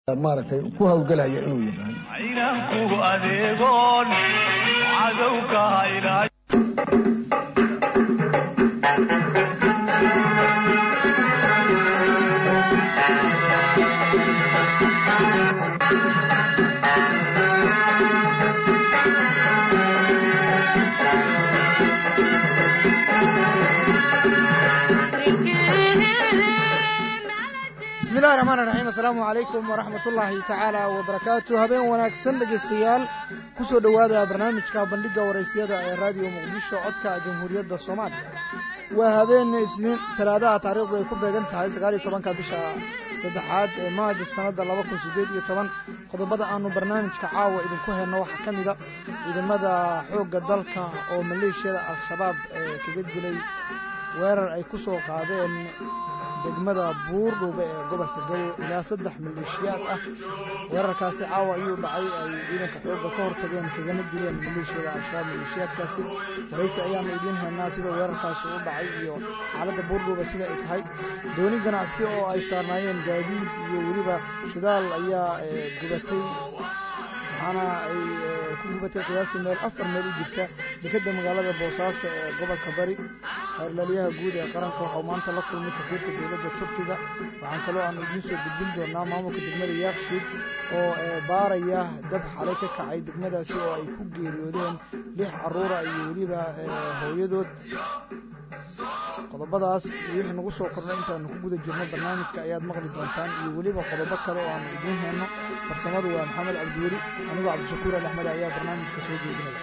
maaragtay ku hawlgalaya inuu yaqaan aynaanku adeegoon cadowka ilaa بسم الله الرحمن الرحيم السلام عليكم ورحمة الله تعالى وبركاته هبين وناكسن دغيستيال كسو دوادا برنامجka bandhiga wareysiyada ee radio Muqdisho codka Jamhuuriyadda Soomaaliya waa habeen isniin talaadaha taariikhdu ay ku beegan tahay 19 bisha saddexaad ee Maajo sanada 2018 qodobada aanu barnaamijka caawa idinku heerno waxa kamid ah ciidamada xoogga dalka oo maleeshiyada al-shabaab kaga dilay weerar ay ku soo qaadeen degmada Buurdhuube ee gobolka Galmudug ilaa 3 maleeshiyaad ah weerarkaasi caawa ayuu dhacay ay ciidanka xoogga ka hortageen kagana dileen maleeshiyada al-shabaab maleeshiyaadkaasi waraysi ayaanu idin haynaa sida weerarkaasi u dhacay iyo xaaladda Buurdhuube sida ay tahay dooni ganacsi oo ay saarnaayeen gaadiid iyo weliba shidaal ayaa gubatay waxaana ay ku gubatay qiyaastii meel 4 meel u jirta dekedda magaalada Boosaaso ee gobolka Bari xeerlaaliyaha guud ee qaranka waxa uu maanta la kulmay safiirka dowladda Turkiga waxaan kaloo aan idin soo gudbin doonaa maamulka degmada Yaaqshiid oo baaraya dab xalay ka kacay degmadaasi oo ay ku geeriyoodeen 6 carruur iyo weliba hooyadood qodobadaas wixii nagu soo kordhay intaan ku guda jirno barnaamijka ayaad maqli doontaan iyo weliba qodobo kale oo aan idin hayno farsamadu waa Maxamed Cabdiweli anigu Cabdishakuur Ahmed ayaa barnaamijka soo jeedinaya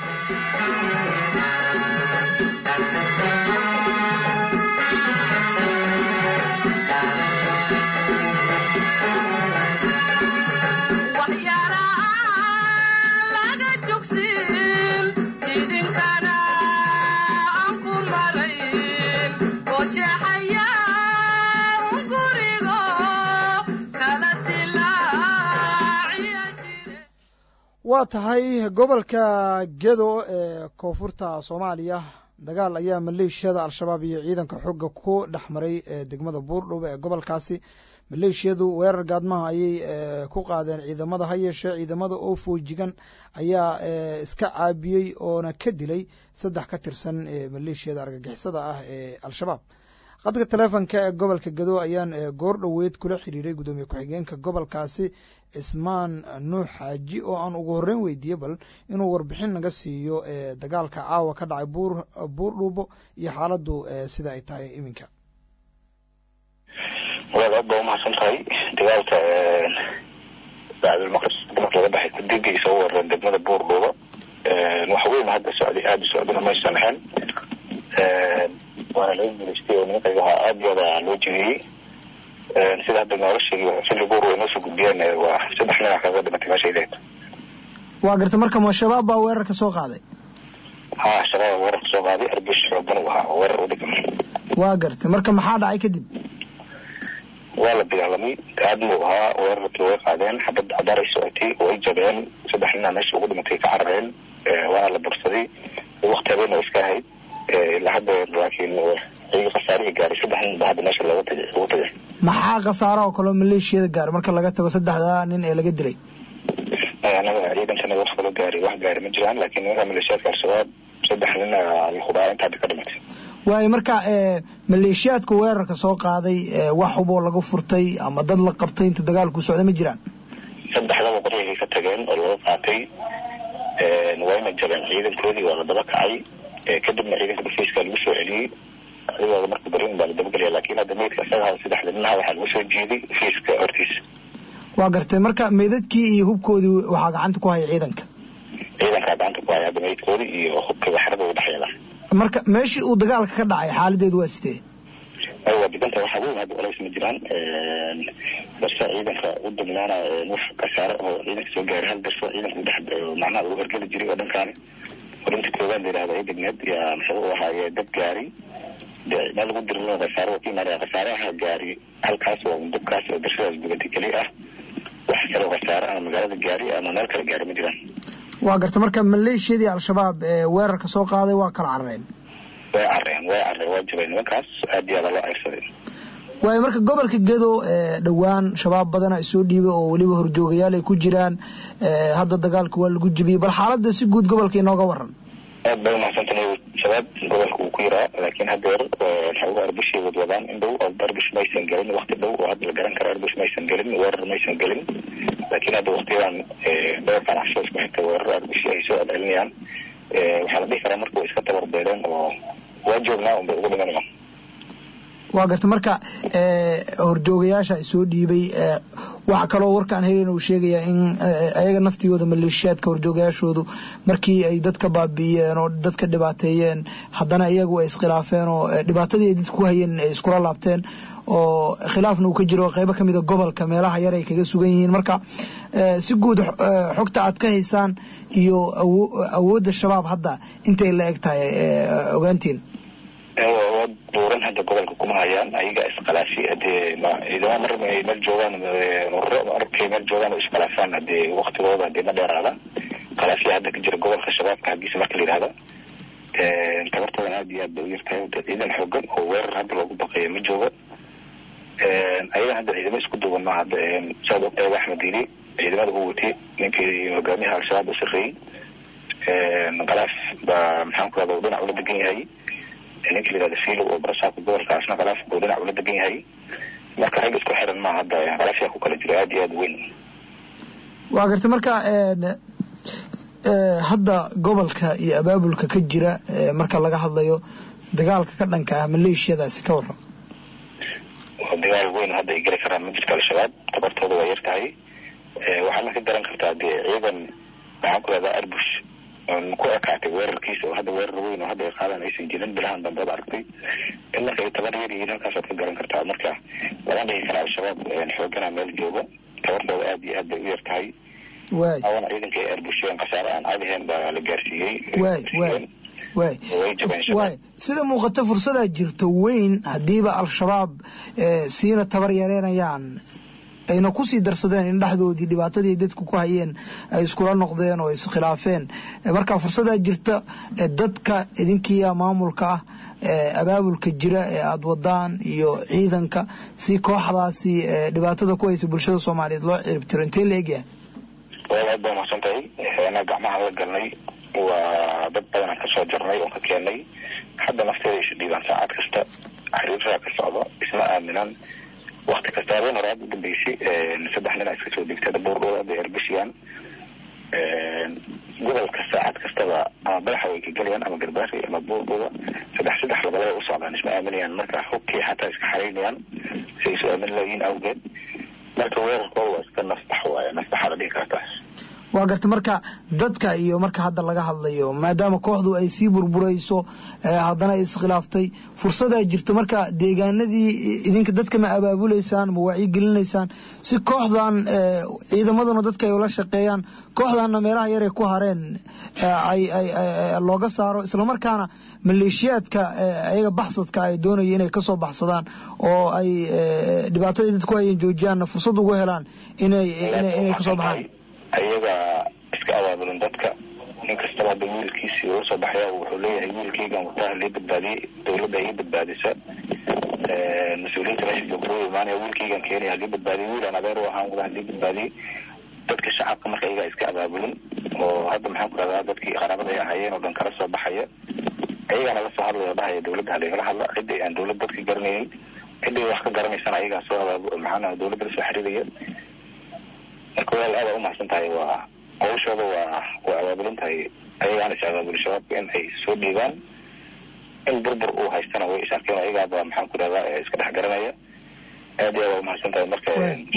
waa tahay gobolka Gedo ee koonfurta Soomaaliya dagaal ayaa maleeshiyada al-shabaab iyo ciidanka xoogga ku dhaxmaray degmada Buurdhuube ee gobolkaasi maleeshiyadu weerar gaadmaha ayay ku qaadeen ciidamada hayeeshe ciidamada oo foojigan ayaa iska caabiyay oo ka dilay 3 ka tirsan maleeshiyada argagixisada ah ee al-shabaab qadka telefoonka ee gobolka Gedo ayaan goor dhaweed kula xiriiray gudoomiye ku-xigeenka gobolkaasi Ismaan Nuux Xaaji oo aan ugu horreyn weydiiyay bal inuu warbixin naga siiyo dagaalka caawa ka dhacay Buurdhuube iyo xaaladdu sida ay tahay iminka wala mahadsantahay dagaalka bacdal maqrib laga baxay kudiga soo waran degmada Buurdhuube waxa weyn hadda Sacuudi ma sanaxan waana la guuleystay oo ninka aad loo jeediyay sida hadda noola sheegay xilli Buurdhuube inoo soo gudbiyeen waa 3 nin kaga dhimatay meesha waa gartay marka ma shabaab baa weerarka soo qaaday shabaab weerarka soo qaaday arbish xoogan waxa weerar u dhigay waa gartay marka maxaa dhacay kadib waa la dagaalamay aadmo ahaa weerarkii way qaadeen xabad cadar ay socotay oo ay jabeen 3 nin meesha ugu dhimatay ka carareen waana la bursaday waqti habeen oo iska ahayd ilaa hadda laakiin ay qasaarihi gaaray 3 nin baad meesha looga tagay maxaa qasaaro oo kale maleeshiyada gaar marka laga tago 3 nin ee laga dilay anaga ciidankana wax kale gaari ma jiraan laakiin waxa maleeshiyada al-shabaab 3 nin la khubaa inta ka dhimatay waay marka maleeshiyaadka weerarka soo qaaday wax hubo lagu furtay ama dad la qabtay inta dagaalku socday ma jiraan 3 qodob ka tageen oo loo qaatay wayna jabeen ciidankoodii waa la daba kacay kadibna ciidanka bulshada lagu soo celiyay ayagoo markii barin baa la daba galay laakiin hadda meedka asaga 3 nin waxa lagu soo jeeday fiiska hortiisa waa gartay marka meedadkii iyo hubkoodii waxa gacanta ku hayay ciidanka gacanta ku hayay meedkoodii iyo hubka waxrada u dhaxeeyay marka meeshii uu dagaalka ka dhacay xaaladeedu waa sidee waa diganta waxa weyn hadda walaal ma jiraan barsa ciidanka u dagnaana wax kasaaro oo ciidanka soo gaaray hal darso ciidanka macnaha uu horgeli jiray oo dhankaan runtii kooban leeyahay degmad ya muxuu ahaayay dad gaari meel lagu dirno kasaaro oo qiimaha kasaaraha gaari halkaas oo dubkaas oo darshadaas gubadii kali ah wax kale oo kasaaro ama magaalada gaari ama meel kale gaari ma jiraan waa gartay marka maleeshiyadii al-shabaab weerarka soo qaaday waa kala carareen way carareen waa jabeen nimankaas aad iyo aad loo aysaday way marka gobolka Gedo dhawaan shabaab badan ay soo dhiibay oo waliba horjoogayaal ay ku jiraan hadda dagaalku waa lagu jibiyay bal xaaladda si guud gobolka inooga waran أبدأ مع سنتين شباب قبل كوكيرا لكن هدر الحقوق أربشي ودوان إندو أو دربش ما يسنجلين وقت دو وهذا الجران كار أربش ما يسنجلين ور ما يسنجلين لكن هذا وقتيان بيرفع عشوش بحكي ور أربشي أي سؤال علميا وحلبي كرامر كويس كتبر بيران وواجبنا وبقول منهم waagarta marka horjoogayaasha ay soo dhiibay waxa kale oo warkaan helayna uu sheegaya in ayaga naftiyooda maleeshiyaadka horjoogayaashoodu markii ay dadka baabiyeen oo dadka dhibaateeyeen haddana iyagu ay iskhilaafeen oo dhibaatadii ay dadku hayeen ay iskula laabteen oo khilaafna uu ka jiro qaybo kamid ah gobolka meelaha yar ay kaga sugan yihiin marka si guud xogta aad ka haysaan iyo awoodda shabaab hadda intay la eg tahay ogaantiin دوران هذا قبل كوما هيان أيجا إسقلافي هذه ما إذا مر مرجوان مر كي مرجوان إسقلافان هذه وقت وضع هذه ما دار هذا قلافي هذا كجر قبل خشبات كهجي سمك لي هذا انتظرت أنا هذه الدوير كان إذا الحجم هو هذا لو بقي مرجوان أيها هذا إذا ما يسكتوا مع هذا سابق أحمد ديري إذا ما قوتي يمكن مجاميع الشباب الصغير قلاف بمحاكم هذا وضنا أولاد الدنيا هاي ninka la yiraahdo fiilo oo barashaadka gobolka asna qalaaf gobolka uu la degan yahay marka rag isku xiran ma hadda qalaafka ku kala jira aad iyo aad weyn waa gartay marka hadda gobolka iyo abaabulka ka jira marka laga hadlayo dagaalka ka dhanka ah maleeshiyadaasi ka waran dagaal weyn hadda ay gali karaan midka shabaab tabartooda way yartahay waxa la ka daran kartaa ciidan waxa ku leedahay arbush ku akaatay weerarkiisa oo hadda weerar weyn oo hadda ay qaadanaysan jirin bilahan dambe aragtay in marka ay tabar yar yihiin halkaas ka garan kartaa marka laga dhigi karaa shabaab xoogana meel joogo tabartooda aad iyo aad u yartahay way awana ciidanka ay arbusheen qasaare aan caadihayn baa la gaarsiiyey way sida muuqata fursada jirto weyn hadiiba al-shabaab siina tabar yareenayaan ayna ku sii darsadeen in dhaxdoodii dhibaatadii dadku ku hayeen ay iskula noqdeen oo is khilaafeen marka fursada jirta dadka idinkiya maamulka abaabulka jira ee aad wadaan iyo ciidanka si kooxdaasi dhibaatada ku haysa bulshada Soomaaliyeed loo ciribtiro intee leeyahay walaal baa maasantay ana gacmaha la galnay waa dad badan ka soo jarnay oo ka keenay hadda nafteeda ay shidiyaan saacad kasta xiriirka ka socdo isla aaminaan وقت كستارين راد دبيشي نسبح لنا اسكتو دكتور بورو دي اربشيان قبل كساعات كستبا اما بلحوي كجليان اما قرباشي اما بورو سدح لبلا وصعبان اسمع امنيان مركا حكي حتى اسكحرينيان سيسو امن لايين اوجد مركا وير قوة اسكن نفتح على ديك هتاش waa gartay marka dadka iyo marka hadda laga hadlayo maadaama kooxdu ay sii burburayso haddana ay iskhilaaftay fursada jirto marka deegaanadii idinka dadka ma abaabuleysaan ma wacyi gelinaysaan si kooxdan ciidamaduna dadka ay ula shaqeeyaan kooxdanna meelaha yar ee ku hareen ay looga saaro isla markaana maleeshiyaadka ayaga baxsadka ay doonayeen inay ka soo baxsadaan oo ay dhibaatada dadku ay joojiyaan fursad ugu helaan inay ka soo baxaan ayaga iska abaabulin dadka inkastaba wiilkiisii oo soo baxaya wuxuu leeyahay wiilkayga wataa la badbaadiyay dawladda ay badbaadisa mas'uuliyadda meesha joogto maana wiilkayga keenay la badbaadiyay wiil aan adeer waxaan wada la badbaadiyay dadka shacabka marka ayaga iska abaabulin oo hadda maxaan ku radaa dadkii qaraabada ay ahaayeen oo dhan kala soo baxaya ayagana la soo hadlaya dhahay dawladda halay hadla cidii aan dawladda dadkii garanayeen cidii wax ka garanaysan ayaga soo maxaan dawladda la soo xiriiraya marka walaal aad u mahadsantahay waa hawshooda waa abaabulintahay ayagana shabaab shabaabka in ay soo dhiibaan in burbur uu haystana way isarkeen ayaga maxaan ku radaa iska dhex garanaya aad iyo aad u mahadsantahay marka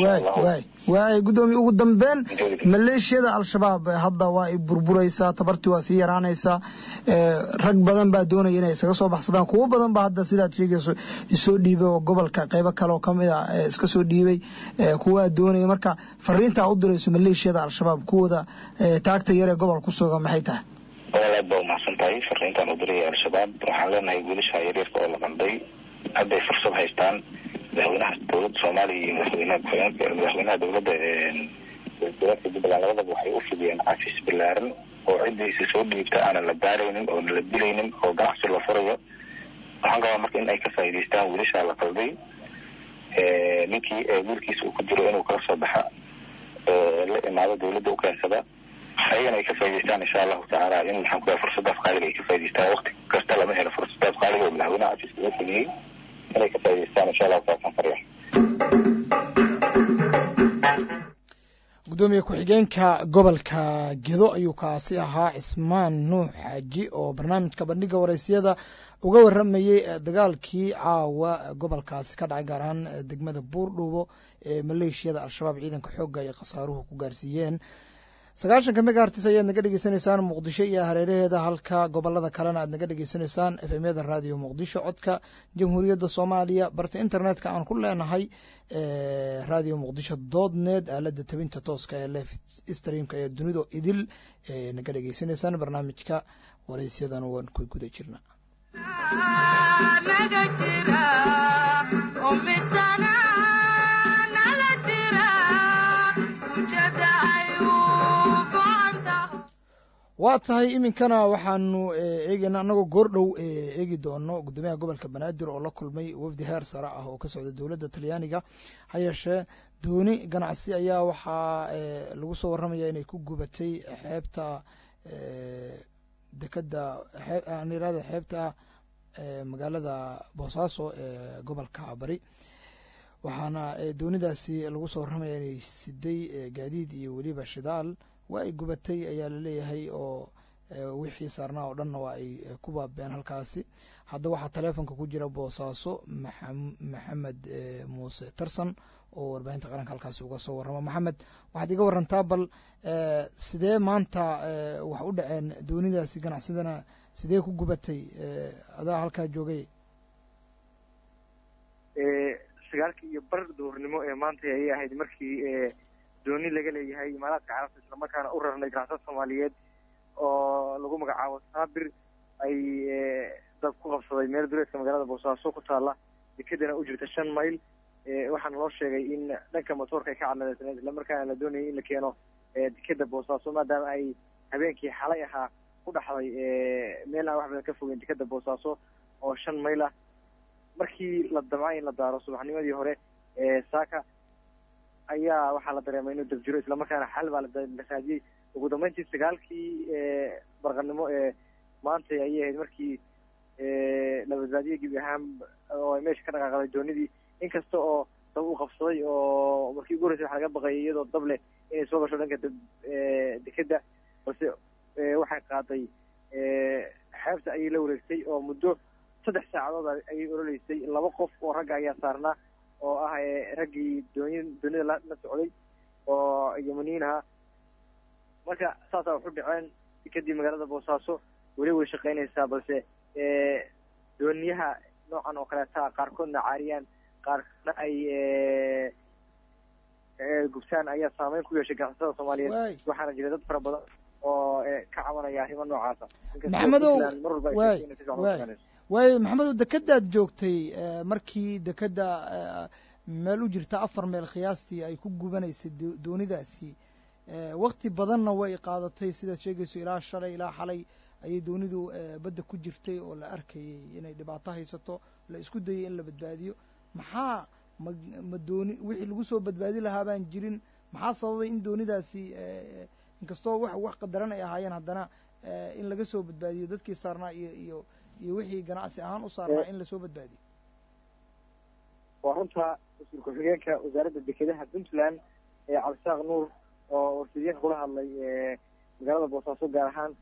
way gudoomiye ugu dambeyn maleeshiyada al-shabaab hadda waa ay burburaysaa tabartii waa sii yaraanaysaa rag badan baa doonaya inay isaga soo baxsadaan kuwa badan baa hadda sidaad sheegayso isoo dhiibay oo gobolka qaybo kale oo kamid ah iska soo dhiibay kuwa doonaya marka fariinta u dirayso maleeshiyada al-shabaab kuwada taagta yar ee gobolka ku sugan maxay tahay walaal baa mahadsantahay fariinta u diray al-shabaab waxaan leenahay wiilasha yaryarka oo la qanday hadda ay fursad haystaan madaxweynaha dawladda Soomaaliya iyo madaxweynaha dawladda Jubbaland labadaba waxay u fidiyeen cafis bilaaran oo cidiisa soo dhiibta aan la baaraynin oo la dilaynin oo ganacsi la furayo waxaan qabaa marka in ay ka faa'iideystaan wiilasha la qalday ninkii wiilkiisa uu ku jiro inuu kala soo baxa la imaado dawladda u keensada ayagana ay ka faa'iidaystaan insha allahu tacaala in maxaan ku yahay fursadaas qaaliga ay ka faa'iidaystaan waqti kasta lama helo fursadaas qaaliga oo madaxweynaha cafis uga sameeyey inay ka faa'iidaystaan insha allahu tacaala farya gudoomiye ku-xigeenka gobolka Gedo ayuu kaasi ahaa Cismaan Nuux Xaaji oo barnaamijka bandhiga wareysiyada uga waramayay dagaalkii caawa gobolkaasi ka dhacay gaar ahaan degmada Buurdhuubo ee maleeshiyada al-shabaab ciidanka xoogga ay qasaaruhu ku gaarsiiyeen 90 megahertz ayaad naga dhageysanaysaan Muqdisho iyo hareeraheeda halka gobolada kalena aad naga dhageysanaysaan FM-yada Radio Muqdisho codka Jamhuuriyadda Soomaaliya barta internetka aan ku leenahay radio muqdisho.net aalada tabinta tooska ee live streamka ee dunida idil naga dhageysanaysaan barnaamijka wareysiyadan waan ku guda jirnaa naga jira oo misana nala jira ujada waa tahay iminkana waxaanu eegayna anagoo goordhow eegi doono gudoomiyaha gobolka Banaadir oo la kulmay wafdi heer sare ah oo ka socda dawladda Talyaaniga hay'ashee dooni ganacsi ayaa waxaa lagu soo waramaya inay ku gubatay xeebta dekada xeebta magaalada Boosaaso ee gobolka Bari waxaana doonidaasi lagu soo waramaya inay siday gaadiid iyo waliba shidaal waa ay gubatay ayaa la leeyahay oo wixii saarnaa oo dhanna waa ay ku baabeen halkaasi hadda waxaa taleefanka ku jira Boosaaso Maxamed Muuse Tarsan oo warbaahinta qaranka halkaasi uga soo warrama Maxamed waxaad iga warantaa bal sidee maanta wax u dhaceen doonidaasi ganacsadana sidee ku gubatay adaa halkaa joogay sagaalkii iyo bar duurnimo ee maanta ayay ahayd markii dooni laga leeyahay imaaraadka carabta isla markaana u rarnay ganacsatada Soomaaliyeed oo lagu magacaabo Saabir ay dad ku qabsaday meel duleedka magaalada Boosaaso ku taala dekadana u jirta 5 mayl waxaan loo sheegay in dhanka motorka ay ka cadleeyeen isla markaana la doonayay in la keeno dekada Boosaaso maadaama ay habeenkii xalay ahaa ku dhaxday meel aan wax badan ka fogeyn dekada Boosaaso oo 5 mayl ah markii la damcay in la daaro subaxnimadii hore saaka ayaa waxaa la dareemay inuu dab jiro isla markaana xal baa la raadiyey ugu dambeyntii 9kii barqanimo maanta ayay ahayd markii la badbaadiyey gebi ahaan oo ay meesha ka dhaqaaqday doonidii inkasta oo dab u qabsaday oo markii ugu horreysay waxa laga baqayay iyadoo dab leh inay soo gasho dhanka dekada balse waxay qaaday xeebta ayay la wareegtay oo muddo 3 saacadood ayay ololeysay 2 qof oo ragga ayaa saarnaa oo ah raggii doonida la socday oo Yemeniin ah marka saasa wuxuu dhaceen kadib magaalada Boosaaso wali way shaqeynaysaa balse dooniyaha noocan oo kale qaarkoodna caariyaan qaarna ay gubtaan ayaa saameyn ku yeeshay ganacsatada Soomaaliyeed waxaana jira dad fara badan oo ka cabanaya arrimo noocaas way maxamedow dekadaad joogtay markii dekada meel u jirta 4 meel qiyaastii ay ku gubanaysay doonidaasi waqti badanna way qaadatay sida sheegayso ilaa shalay ilaa xalay ayay doonidu badda ku jirtay oo la arkayay inay dhibaato haysato la isku dayay in la badbaadiyo maxaa ma dooni wixii lagu soo badbaadi lahaa baan jirin maxaa sababay in doonidaasi inkastoo wax qadaran ay ahaayeen haddana in laga soo badbaadiyo dadkii saarnaa iyo wixii ganacsi ahaan u saarnaa in la soo badbaadiyo waa runta wasiir ku-xigeenka wasaaradda dekedaha Puntland Cabdisaaq Nuur oo warshadaha kula hadlay magaalada Boosaaso gaar ahaan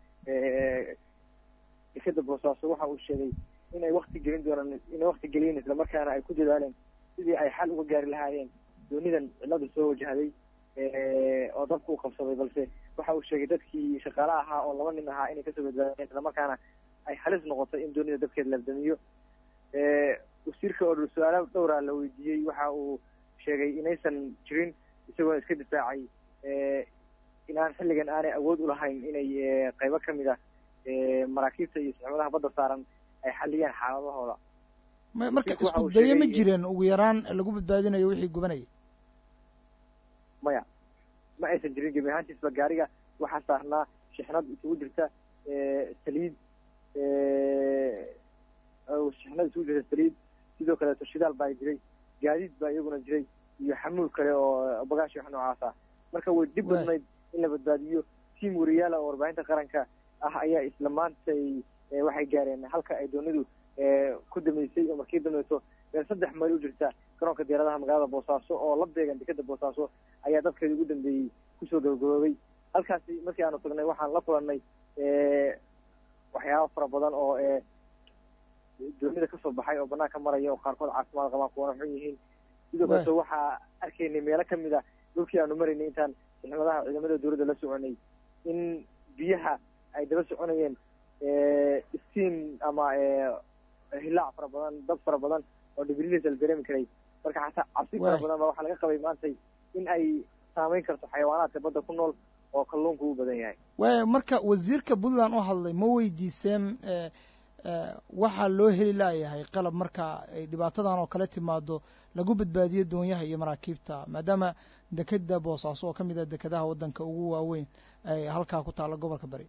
dekada Boosaaso waxa uu sheegay inay waqti gelin isla markaana ay ku dadaaleen sidii ay xal uga gaari lahaayeen doonidan cilada soo wajahday oo dadku qabsaday balse waxa uu sheegay dadkii shaqaalaha ahaa oo 2 nin ahaa inay ka soo badbaadeen isla markaana ay halis noqotay in doonida dabkeed la damiyo wasiirka oo su'aalo dhowr ah la weydiiyey waxa uu sheegay inaysan jirin isagoo iska difaacay inaan xilligan aanay awood u lahayn inay qaybo ka mid ah maraakiibta iyo saxmadaha badda saaran ay xaliyaan xaaladahooda marka isku dayo ma jireen ugu yaraan lagu badbaadinayo wixii gubanayay maya ma aysan jirin gebi ahaantiisba gaariga waxaa saarnaa shixnad isugu jirta saliid shixnad isugu jirta saliid sidoo kaleeto shidaal baa jiray gaadiid baa iyaguna jiray iyo xamuul kale oo bagaashi wax noocaas ah marka way dhib badnayd in la badbaadiyo tiim wariyaal oo warbaahinta qaranka ah ayaa isla maantay waxay gaareen halka ay doonidu ku damaysay oo markii dambayso meel 3 mayl u jirta garoonka diyaaradaha magaalada Boosaaso oo la beegan dekada Boosaaso ayaa dadkeedii ugu dambeeyay kusoo gabagaboobay halkaasi markii aanu tagnay waxaan la kulannay waxyaabo fara badan oo doonida kasoo baxay oo banaanka maraya oo qaarkood caafimaad qabaan kuwana xun yihiin sidoo kale waxaa arkaynay meelo kamid ah dhulkii aanu maraynay intaan ciidamadaha dowladda la soconay in biyaha ay daba soconayeen istiin ama hilaac fara badan dab fara badan oo dhibrilis la dareemi karay marka xataa cabsi fara badan baa waxaa laga qabay maantay in ay saameyn karto xayawaanaadka badda ku nool oo kalluunku u badan yahay marka wasiirka Puntland oo hadlay ma weydiiseen waxaa loo heli laayahay qalab marka ay dhibaatadan oo kale timaado lagu badbaadiyo doonyaha iyo maraakiibta maadaama dekada Boosaaso oo kamid ah dekadaha wadanka ugu waaweyn ay halkaa ku taala gobolka Bari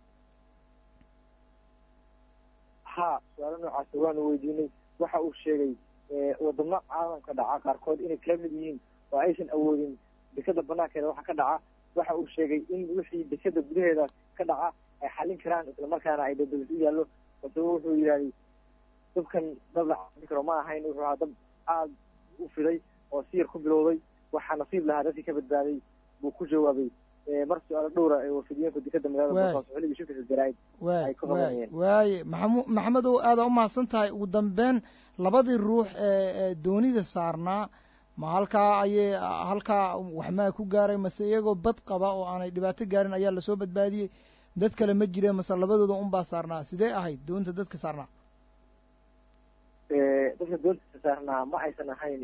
su'aalo noocaas waanu weydiinay waxa uu sheegay wadamo caalamka dhaca qaarkood inay kala mid yihiin oo aysan awoodin dekada banaankeeda waxa ka dhaca waxa uu sheegay in wixii dekada gudaheeda ka dhaca ay xalin karaan isla markaana ay dadweyne u yaallo balse wuxuu yidhaahday dabkan dab la cabin karo ma ahayn wuxuu ahaa dab aada u fiday oo si yar ku bilowday waxaa nasiib lahaa dadkii ka badbaaday buu ku jawaabay mar su-aalo dhowra ee wafidiyeenku dekada magaalada Boosaaso xilligii shirkiisa jaraa'id ay ku qabanayeen waaye maxamedow aada u mahadsan tahay ugu dambeyn labadii ruux ee doonida saarnaa ma halkaa waxmaa ku gaaray mase iyagoo bad qaba oo aanay dhibaato gaarin ayaa lasoo badbaadiyey dad kale ma jireen mase labadooda unbaa saarnaa sidee ahayd doonta dadka saarnaa dadka doonta saarnaa ma aysan ahayn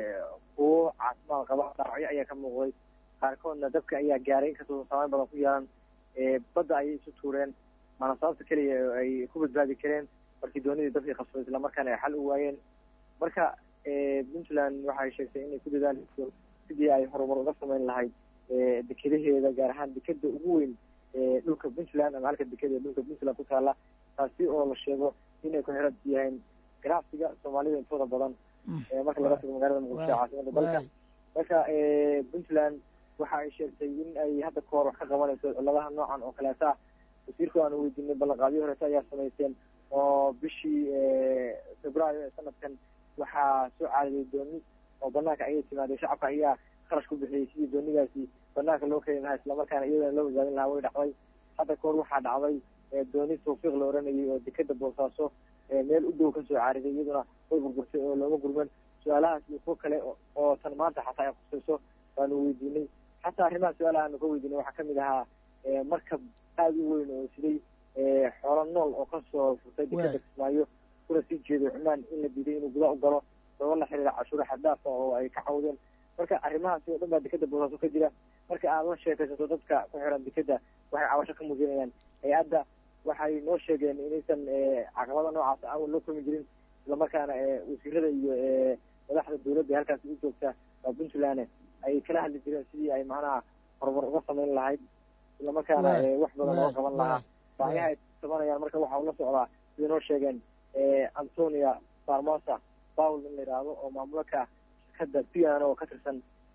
kuwo caafimaad qaba dhaawacyo ayaa ka muuqday qaarkoodna dabka ayaa gaaray inkastoo saameyn badan ku yeelan badda ayay isu tuureen maana sababta keliya ay ku badbaadi kareen markii doonidii dabkii qabsaday isla markaana ay xal u waayeen marka Puntland waxay sheegtay inay ku dadaalayso sidii ay horumar uga samayn lahayd dekadaheeda gaar ahaan dekada ugu weyn dhulka Puntland ama halka dekada dhulka Puntland ku taala taasi oo la sheego inay ku xiran yihiin ganacsiga Soomaalida intooda badan marka laga tago magaalada Muqdisho caasimada dalka marka Puntland waxa ay sheegtay in ay hadda ka hor wax ka qabanayso ciladaha noocan oo kaleeta wasiirku aan weydiinay ballanqaadyo hore ayaa samaysteen oo bishii Febraayo ee sanadkan waxaa soo caadiyay dooni oo banaanka ayay timaaday shacabka ayaa kharash ku bixiyay sidii doonidaasi banaanka loo keeni lahaa isla markaana iyadana loo badbaadin lahaa way dhacday hadda ka hor waxaa dhacday dooni tawfiiq la oranayay oo dekada Boosaaso meel u dhow kasoo caariday iyaduna way burburtay oo looma gurman su-aalahaas iyo kuwo kale oo tan maanta xataa ay khusayso waanu weydiinay xataa arrimaha su-aalaha aanu ka weydiinay waxaa kamid ahaa markab aada u weyn oo siday xoolo nool oo kasoo furtay dekada Kismaayo kuna sii jeeday Cumaan in la diiday inuu gudaha u galo sabab la xiriira cashuur xad dhaaf oo ay ka cawdeen marka arrimahaasi oo dhan baa dekada Boosaaso ka jira marka aad la sheekaysato dadka ku xiran dekada waxay cabasho ka muujinayaan hay-adda waxay noo sheegeen inaysan caqabada noocaas aan loo kulmi jirin isla markaana wasiirada iyo madaxda dowladda halkaasi u joogta waa Puntland ay kala hadli jireen sidii ay macnaha horumar uga samayn lahayd isla markaana wax badan loo qaban lahaa baahiyaha ay tabanayaan marka waxa uu la socdaa sida noo sheegeen Antonia Farmosa Paul in la yiraahdo oo maamulka shirkadda Piano oo ka tirsan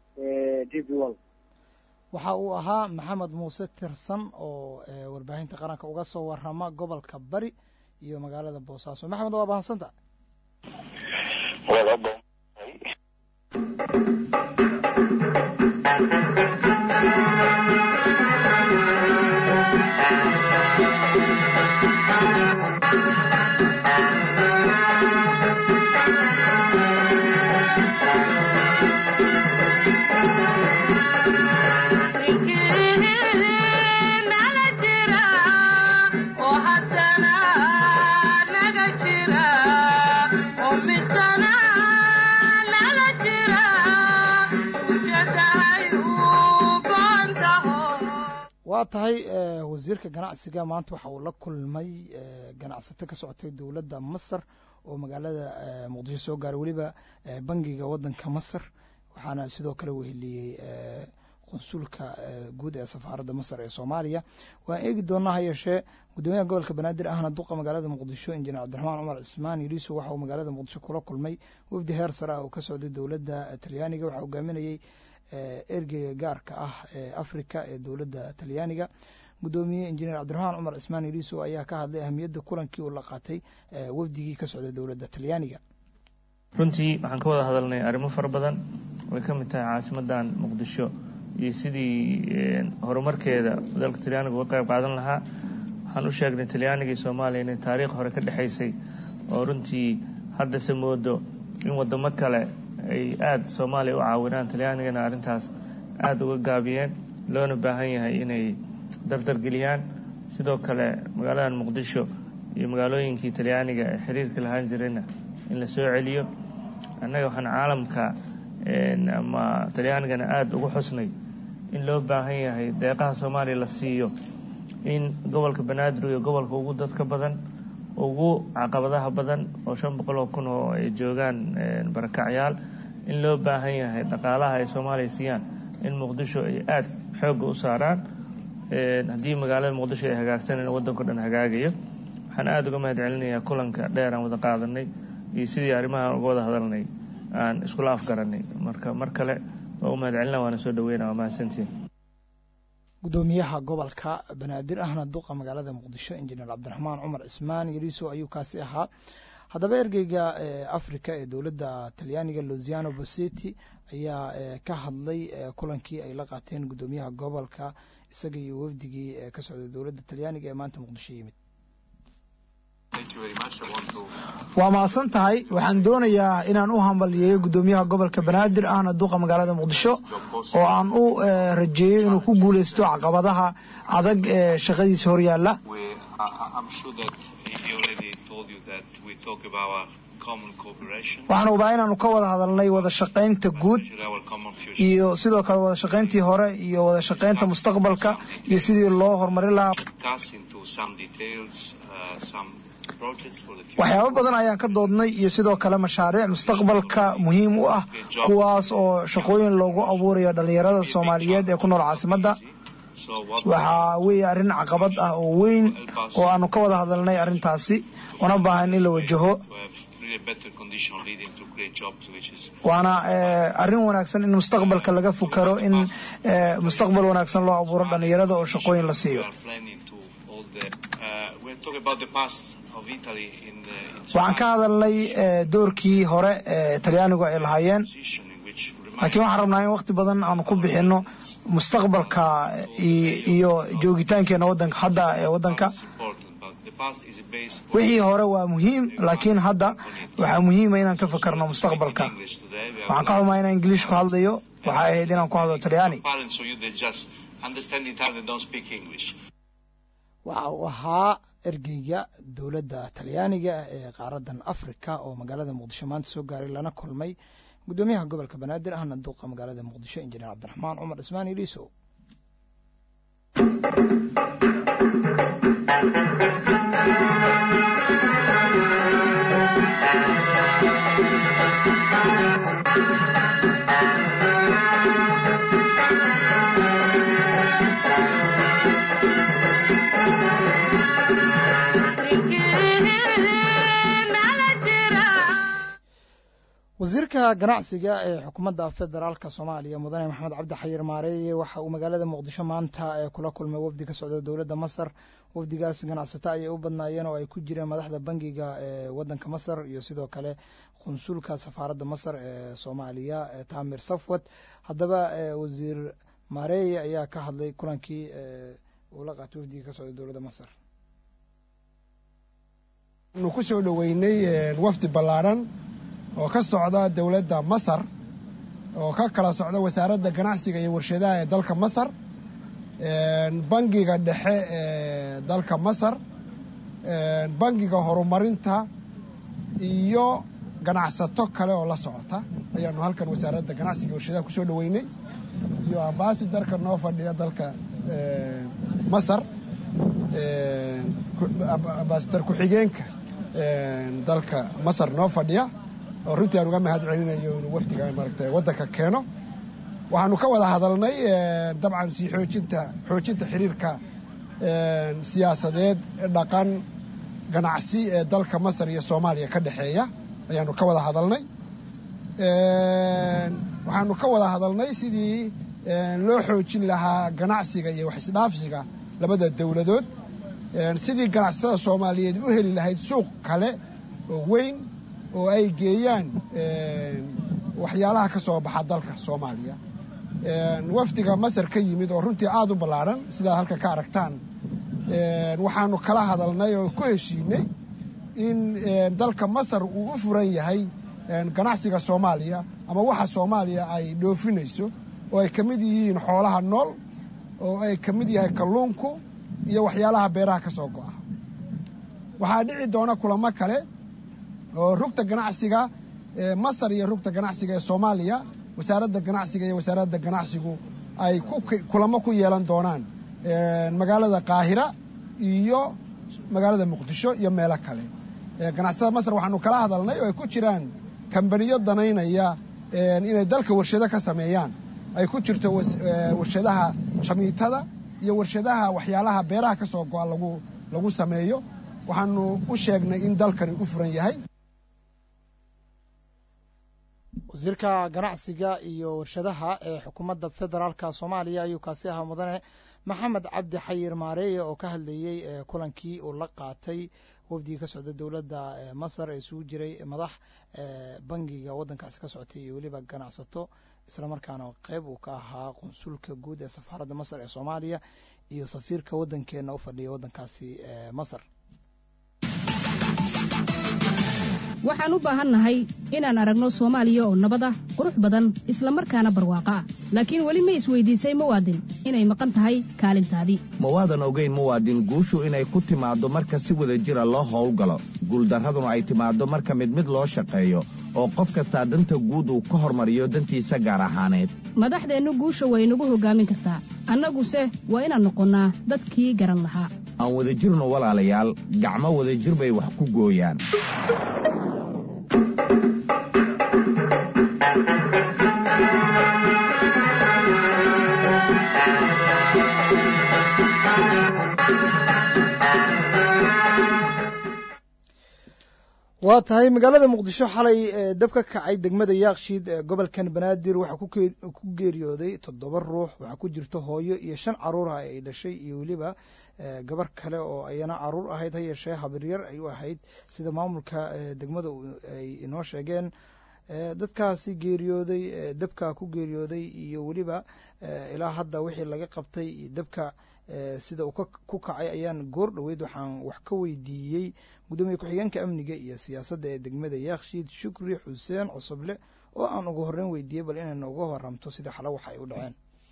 DP World waxa uu ahaa Maxamed Muuse Tirsan oo warbaahinta qaranka uga soo warrama gobolka Bari iyo magaalada Boosaaso Maxamed waa bahansanta waa tahay wasiirka ganacsiga maanta waxa uu la kulmay ganacsato ka socotay dowladda Masar oo magaalada Muqdisho soo gaaray waliba bangiga wadanka Masar waxaana sidoo kale weheliyay qunsulka guud ee safaaradda masar ee soomaaliya waan eegi doonaa ha yeeshee gudoomiyaha gobolka banaadir ahna duqa magaalada muqdisho injineer cabdiraxmaan cumar cismaan yariiso waxa uu magaalada muqdisho kula kulmay wafdi heer sare ah oo ka socday dowladda talyaaniga waxaa hogaaminayay ergeyga gaarka ah ee afrika ee dowladda talyaaniga gudoomiye injineer cabdiraxmaan cumar cismaan yariiso ayaa ka hadlay ahamiyadda kulankii uu la qaatay wafdigii ka socday dowladda talyaaniga runtii waxaan ka wada hadalnay arrimo fara badan way ka mid tahay caasimadan muqdisho iyo sidii horumarkeeda dalka talyaaniga uga qayb qaadan lahaa waxaan u sheegnay talyaaniga iyo soomaaliya inay taariikh hore ka dhexaysay oo runtii haddase moodo in wadamo kale ay aada soomaaliya u caawinaan talyaanigana arrintaas aada uga gaabiyeen loona baahan yahay inay dardargeliyaan sidoo kale magaaladan muqdisho iyo magaalooyinkii talyaaniga ee xiriirka lahaan jirayna in la soo celiyo annaga waxaan caalamka ama talyaanigana aada ugu xusnay in loo baahan yahay deeqaha soomaaliya la siiyo in gobolka banaadir iyo gobolka ugu dadka badan ugu caqabadaha badan oo 500 kun oo ay joogaan barakacyaal in loo baahan yahay dhaqaalaha ay soomaaliya siiyaan in muqdisho ay aada xoogga u saaraan haddii magaalada muqdisho ay hagaagtaan in waddanko dhan hagaagayo waxaan aada uga mahad celinayaa kulanka dheer aan wada qaadanay iyo sidii arrimaha uga wada hadalnay aan iskula afgaranay marka mar kale waa u mahad celina waana soo dhaweynaa waa mahadsantiin gudoomiyaha gobolka banaadir ahna duqa magaalada muqdisho injineer cabdiraxmaan cumar cismaan yariiso ayuu kaasi ahaa haddaba ergeyga africa ee dowladda talyaaniga luciano boseti ayaa ka hadlay kulankii ay la qaateen gudoomiyaha gobolka isaga iyo wafdigii ka socday dowladda talyaaniga ee maanta muqdisho yimid waa mahadsan tahay waxaan doonayaa inaan u hambaliyeeyo gudoomiyaha gobolka banaadir ahna duqa magaalada muqdisho oo aan u rajeeyo inuu ku guuleysto caqabadaha adag ee shaqadiisa horyaala waxaan ubaa inaanu ka wada hadalnay wada shaqaynta guud iyo sidoo kale wada shaqayntii hore iyo wada shaqaynta mustaqbalka iyo sidii loo horumarin lahaa waxyaabo badan ayaan ka doodnay iyo sidoo kale mashaariic mustaqbalka muhiim u ah kuwaas oo shaqooyin loogu abuurayo dhalinyarada soomaaliyeed ee ku nool caasimadda waxaa weeye arrin caqabad ah oo weyn oo aanu ka wada hadalnay arrintaasi una baahan in la wajaho waana arrin wanaagsan in mustaqbalka laga fukaro in mustaqbal wanaagsan loo abuuro dhalinyarada oo shaqooyin la siiyo waxaan ka hadalnay doorkii hore ee talyaanigu ay lahaayeen laakiin waxaan rabnaa in waqti badan aanu ku bixino mustaqbalka iyo joogitaankeena waddanka hadda ee waddanka wixii hore waa muhiim laakiin hadda waxaa muhiima inaan ka fakarno mustaqbalka waxaan ka xumaa inaan ingiliish ku hadlayo waxay ahayd inaan ku hadlo talyaani waxa uu ahaa ergeyga dowladda talyaaniga ee qaaradan africa oo magaalada muqdisho maanta soo gaaray lana kulmay gudoomiyaha gobolka banaadir ahna duqa magaalada muqdisho injineer cabdiraxmaan cumar cismaan yariiso wasiirka ganacsiga ee xukuumadda federaalka soomaaliya mudane maxamed cabdi xayir maareeye waxa uu magaalada muqdisho maanta kula kulmay wafdi ka socda dowladda masar wafdigaas ganacsato ayay u badnaayeen oo ay ku jireen madaxda bangiga ee waddanka masar iyo sidoo kale qunsulka safaaradda masar ee soomaaliya taamir safwad haddaba wasiir maareeye ayaa ka hadlay kulankii uu la qaatay wafdiga ka socda dowladda masar nu ku soo dhoweynay wafdi ballaaran oo ka socda dowladda masar oo ka kala socda wasaaradda ganacsiga iyo warshadaha ee dalka masar bangiga dhexe ee dalka masar bangiga horumarinta iyo ganacsato kale oo la socota ayaanu halkan wasaaradda ganacsiga iyo warshadaha kusoo dhoweynay iyo ambaasadarka noo fadhiya dalka masar ambaasadar ku-xigeenka dalka masar noo fadhiya oo runtii aan uga mahad celinayo inuu wafdiga maaragtay waddanka keeno waxaanu ka wada hadalnay dabcan sii xoojinta xiriirka siyaasadeed dhaqan ganacsi ee dalka Masar iyo Soomaaliya ka dhaxeeya ayaanu ka wada hadalnay waxaanu ka wada hadalnay sidii loo xoojin lahaa ganacsiga iyo wax isdhaafsiga labada dawladood sidii ganacsatada Soomaaliyeed u heli lahayd suuq kale oo weyn oo ay geeyaan waxyaalaha ka soo baxa dalka Soomaaliya wafdiga Masar ka yimid oo runtii aad u ballaaran sida halka ka aragtaan waxaanu kala hadalnay oo ku heshiinay in dalka Masar uu u furan yahay ganacsiga Soomaaliya ama waxa Soomaaliya ay dhoofinayso oo ay kamid yihiin xoolaha nool oo ay kamid yahay kalluunku iyo waxyaalaha beeraha ka soo go'a waxaa dhici doona kulamo kale oo rugta ganacsiga Masar iyo rugta ganacsiga ee Soomaaliya wasaaradda ganacsiga iyo wasaaradda ganacsigu ay kulamo ku yeelan doonaan magaalada Qaahira iyo magaalada Muqdisho iyo meelo kale ganacsatada Masar waxaanu kala hadalnay oo ay ku jiraan kambaniyo danaynaya inay dalka warshado ka sameeyaan ay ku jirto warshadaha shamiitada iyo warshadaha waxyaalaha beeraha ka soo go'a lagu sameeyo waxaanu u sheegnay in dalkani u furan yahay wasiirka ganacsiga iyo warshadaha ee xukuumadda federaalka Soomaaliya ayuu kaasi ahaa mudane maxamed cabdi xayir maareeye oo ka hadlayay kulankii uu la qaatay wafdiga ka socda dawladda Masar ee isugu jiray madax bangiga waddankaasi ka socotay iyo weliba ganacsato isla markaana qayb uu ka ahaa qunsulka guud ee safaaradda Masar ee Soomaaliya iyo safiirka waddankeena u fadhiya waddankaasi Masar. waxaan u baahannahay inaan aragno Soomaaliya oo nabad ah qurux badan isla markaana barwaaqo ah laakiin wali ma isweydiisay muwaadin inay maqan tahay kaalintaadii ma waadan ogeyn muwaadin guushu inay ku timaado marka si wada jira loo howlgalo guuldarraduna ay timaado marka mid loo shaqeeyo oo qof kasta danta guud uu ka hormariyo dantiisa gaar ahaaneed madaxdeennu guusha way nagu hogaamin kartaa annaguse waa inaan noqonnaa dadkii garan lahaa aan wada jirno walaalayaal gacmo wada jir bay wax ku gooyaan waa tahay magaalada Muqdisho xalay dab ka kacay degmada Yaaqshiid gobolkan Banaadir waxa ku geeriyooday 7 ruux waxa ku jirto hooyo iyo 5 caruur ah ay dhashay iyo waliba gabar kale oo ayana caruur ahayd hay'ashee habaryar ay u ahayd sida maamulka degmada ay inoo sheegeen dadkaasi geeriyooday dabka ku geeriyooday iyo waliba ilaa hadda wixii laga qabtay dabka sida uu ku kacay ayaan goor dhaweyd waxaan wax ka weydiiyey gudoomiye ku-xigeenka amniga iyo siyaasadda ee degmada Yaaqshiid Shukri Xuseen Cusable oo aan ugu horreyn weydiiyey bal inay nooga waramto sida xalay waxa ay u dhaceen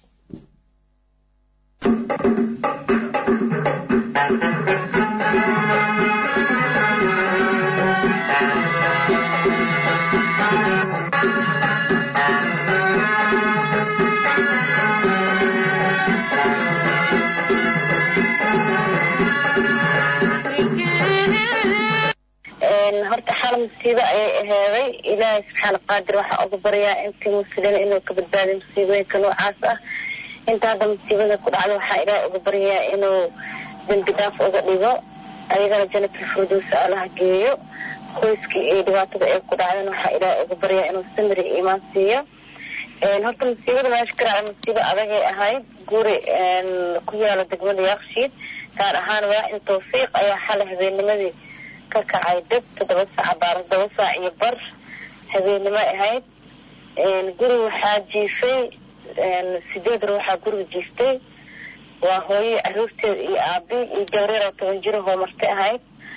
horta xal musiibo ay aheeday ilaahay subxaana qaadir waxa ugu baryaa intii muslimin inuu ka badbaadiyo musiibooyinka noocaas ah inta hadda musiibada ku dhacdo waxaa ilaahay ugu baryaa inuu dambi dhaaf uga dhigo ayagana jannatul firdaws allaha geeyo qoyskii iyo dhibaatada ay ku dhacdeen waxaa ilaahay ugu baryaa inuu samri iimaan siiyo horta musiibada meesha ka dhacday musiibo adag ay ahayd guri ku yaala degmada Yaaqshiid gaar ahaan waa in tawfiiq ayaa xalay habeennimadii ka kacay dab 7 saac iyo bar habeenimo ahayd guri waxaa jiifay 8 ruuxa guriga jiiftay waa hooyo caruurteed iyo aabi iyo gabar 10 jir oo martay ahayd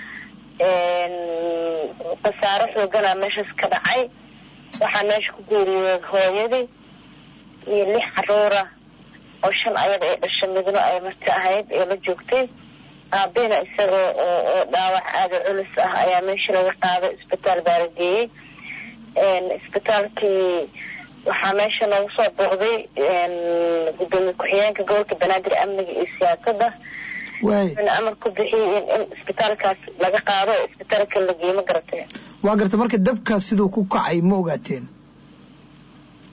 qasaaro xoogana meeshaas ka dhacay waxaa meesha ku geeriyooday hooyadii iyo 6 caruur ah oo 5 ayada ay dhashay midna ay martay ahayd ee la joogtay aabina isagoo oo dhaawac aad u culus ah ayaa meesha laga qaaday isbitaal baarageeyay isbitaalkii waxaa meesha lagu soo booqday gudoomiye ku-xigeenka gobolka Banaadir amniga iyo siyaasadda waxaan amar ku bixiyay in isbitaalkaas laga qaado isbitaalka la geeyo garatay waa gartay marka dabka sidoo ku kacay ma ogaateen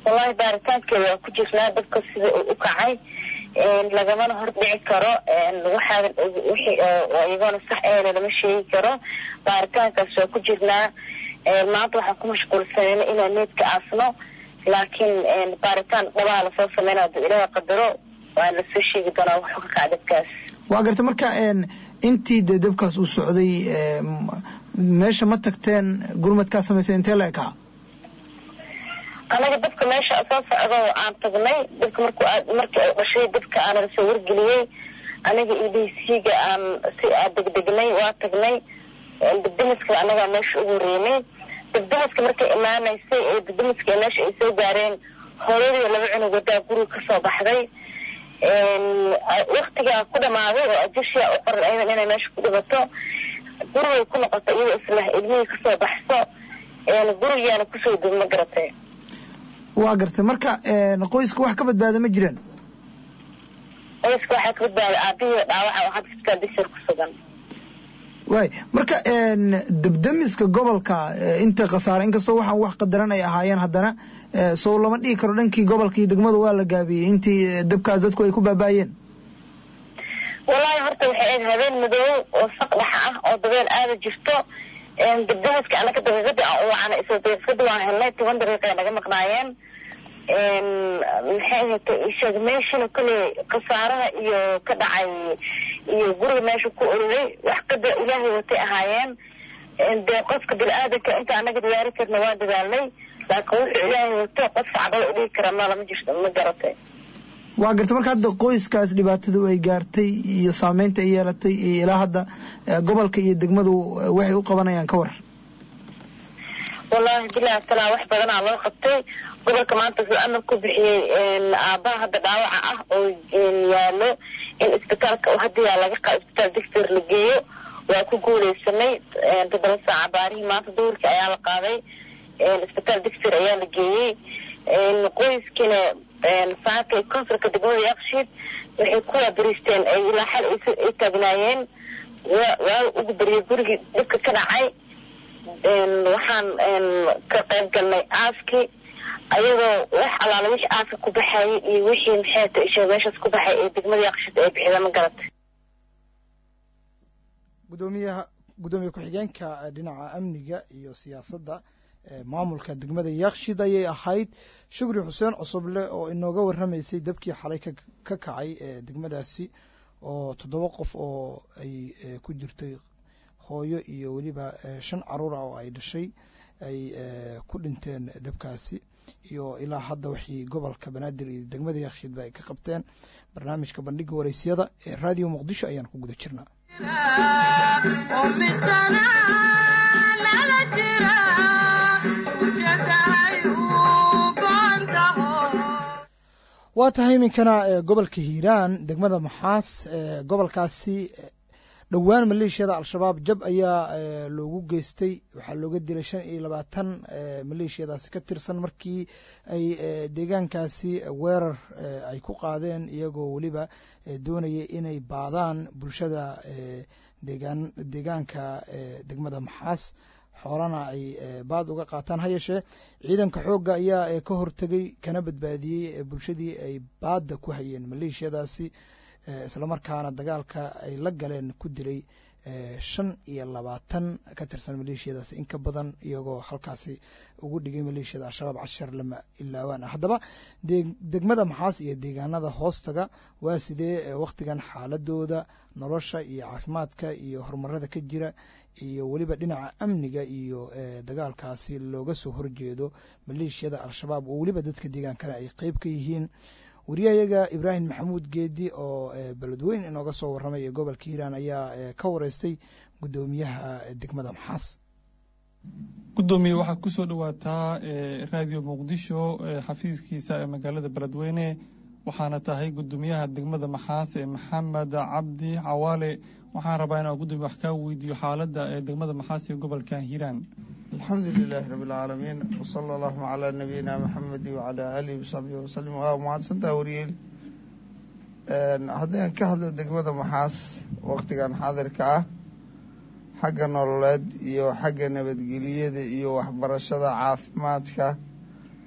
wallahi baaritaankeeda waa ku jirnaa dadka sida uu u kacay lagamana hor dhici karo waxaadan wixii iyagona sax ahayna lama sheegi karo baaritaankaas waa ku jirnaa maanta waxaan ku mashquulsanayna inaan needka aasno laakiin baaritaan dhabaa lasoo sameynaa hadduu ilaahay qadaro waa lasoo sheegi doonaa wuxuu ka kaca dabkaas waa garta marka intii dee dabkaas uu socday meesha ma tagteen gurmadkaa samaysay intee la ekaa anaga dabka meesha soo socdo aan tagnay dabka markii ay dhashay dabka aan la soo wargeliyey anaga EDC-ga aan si degdegnay waa tagnay dabdamiska anaga meesha ugu horeynay dabdamiska markay imaanaysay ee dabdamiska meesha ay soo gaareen hooyadii laba cunug wadaa guriga ka soo baxday waqtigaa ku dhamaaday oo ajashiya u qoran aydan inay meesha ku dhibato gurigay ku noqoto iyadoo isla ilmihii kasoo baxso gurigaana kusoo dub ma garatay waa gartay marka qoyska wax ka badbaada ma jiraan qoyska waxaa ka badbaada aabihii dhaawaca oo hadda isbitaal Digfeer ku sugan waay marka dabdamiska gobolka inta khasaare inkastoo waxaan wax qadaran ay ahaayeen haddana soo lama dhihi karo dhankii gobolka iyo degmada waa la gaabiyey intii dabkaas dadku ay ku baabaayeen wallahi horta waxay ahayd habeen madow oo saq dhaxa ah oo dabeel aada jirto dabdamiska anaga daqiiqadii aan u wacnay isla daqiiqadii waan helnay 10 daqiiqa ay naga maqnaayeen maxay ahayd ishaga meeshana kale khasaaraha iyo ka dhacay iyo guriga meesha ku oroday wax qadar ilaahay watay ahaayeen dee qofka biniaadanka inta anaga diyaari karna waa dadaalnay laakiin wuxuu ilaahay wato qof sacbada u dhigi kara lama jirto ma garatay waa garta marka hadda qoyskaas dhibaatadu ay gaartay iyo saameynta ay yeelatay iyo ilaa hadda gobolka iyo degmadu waxay u qabanayaan ka war wallahi bilaa talaa wax badanaa loo qabtay gobolka maanta wuxuu amar ku bixiyey aabaha hadda dhaawaca ah oo yaalo in isbitaalka hadda laga qaado isbitaal Digfeer la geeyo waa ku guuleysanay 7 saac baarihii maanta duurkii ayaa la qaaday isbitaal Digfeer ayaa la geeyey qoyskina saakay konsulka degmada Yaaqshiid waxay ku waabariisteen ay ilaa xal ay taagnaayeen waa ugu bariyay gurigii dhibka ka dhacay waxaan ka qayb galnay aaskii ayagoo wax alaala wixii aaska ku baxayay iyo wixii maxay tahay isha meeshaas ku baxay ee degmada Yaaqshiid ay bixiyeen ma garatay gudoomiye ku-xigeenka dhinaca amniga iyo siyaasadda maamulka degmada Yaaqshiid ayay ahayd Shukri Xuseen Cusuble oo inooga warramaysay dabkii xalay ka kacay degmadaasi oo 7 qof oo ay ku jirtay hooyo iyo waliba 5 caruur ah oo ay dhashay ay ku dhinteen dabkaasi iyo ilaa hadda wixii gobolka Banaadir iyo degmada Yaaqshiid ay ka qabteen barnaamijka bandhiga wareysiyada ee Radio Muqdisho ayaan ku guda jirnaa waa tahay iminkana gobolka Hiiraan degmada Maxaas gobolkaasi dhowaan maleeshiyada al-shabaab jab ayaa loogu geystay waxaa looga dilay 25 maleeshiyadaasi ka tirsan markii ay deegaankaasi weerar ay ku qaadeen iyagoo waliba doonayay inay baadaan bulshada deegaanka degmada Maxaas xoolana ay baad uga qaataan ha yeeshee ciidanka xoogga ayaa ka hortegay kana badbaadiyey bulshadii ay baadda ku hayeen maleeshiyadaasi isla markaana dagaalka ay la galeen ku dilay 25 ka tirsan maleeshiyadaasi in ka badan iyagoo halkaasi ugu dhigay maleeshiyada al-shabaab 10 lama ilaawaan haddaba degmada Maxaas iyo deegaanada hoostaga waa sidee waqtigan xaaladooda nolosha iyo caafimaadka iyo horumarada ka jira iyo waliba dhinaca amniga iyo dagaalkaasi looga soo horjeedo maleeshiyada al-shabaab oo waliba dadka deegaankana ay qayb ka yihiin wariyahayaga Ibraahim Maxamuud Geedi oo beledweyn inooga soo warramay gobolka Hiiraan ayaa ka wareystay gudoomiyaha degmada Maxaas gudoomiye waxaa ku soo dhawaataa Radio Muqdisho xafiiskiisa ee magaalada beledweyne waxaana tahay gudoomiyaha degmada Maxaas ee Maxamed Cabdi Cawaale waxaan rabaa inaan gudoomiye wax ka weydiiyo xaaladda ee degmada Maxaas ee gobolka Hiiraan alxamdulillahi rabbil caalamiin wa sallallahu ala nabiyina Muhammad wa ala alihi wa sahbihi wa sallam wa mahadsantaa wariyay haddaan ka hadlo degmada Maxaas waqtigan xaadirka ah xagga nololeed iyo xagga nabadgelyada iyo waxbarashada caafimaadka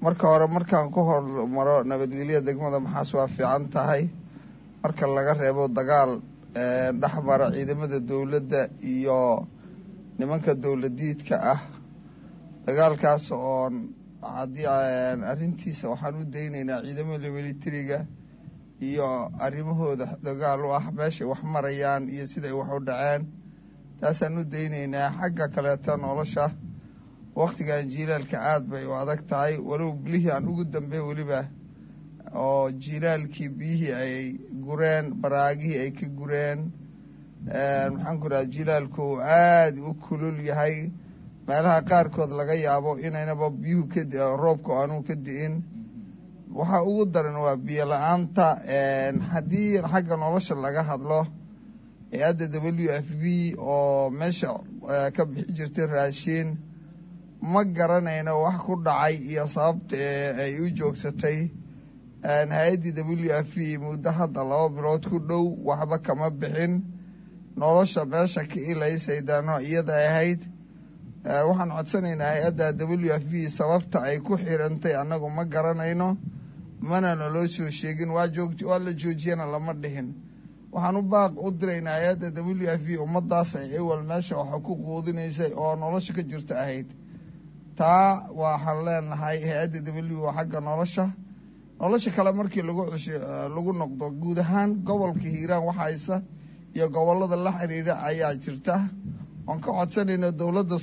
marka hore markaan ku hormaro nabadgelyada degmada maxaas waa fiican tahay marka laga reebo dagaal dhexmara ciidamada dowladda iyo nimanka dowladiidka ah dagaalkaas oo haddii arrintiisa waxaan u daynaynaa ciidamada militariga iyo arrimahooda dagaal u ah meeshay wax marayaan iyo siday wax u dhaceen taasaan u daynaynaa xagga kaleeta nolosha waktigan jiilaalka aad bay u adag tahay walow bilihii aan ugu dambeey weliba oo jiilaalkii biyihii ay gureen baraagihii ay ka gureen maxaan ku raha jiilaalku aad u kulul yahay meelaha qaarkood laga yaabo inaynaba biyuhu roobka aanuu ka di'in waxaa ugu daran waa biyo la-aanta haddii xagga nolosha laga hadlo hay-adda WFP oo meesha ka bixi jirtay raashin ma garanayno wax ku dhacay iyo sababta ay u joogsatay hay-addii WFP muddo hadda 2 bilood ku dhow waxba kama bixin nolosha meesha ka ilaysaydaano iyada ahayd waxaan codsanaynaa hay-adda WFP sababta ay ku xirantay annagu ma garanayno mana naloo soo sheegin waa la joojiyana lama dhihin waxaan u baaq u diraynaa hay-adda WFP ummadaas ay ewal meesha waxa ku quudinaysay oo nolosha ka jirta ahayd taa waxaan leenahay hay-adda WFP waa xagga nolosha kale markii lagu noqdo guud ahaan gobolka hiiraan waxaysa iyo gobolada la xiriira ayaa jirta aan ka codsanayno dowladda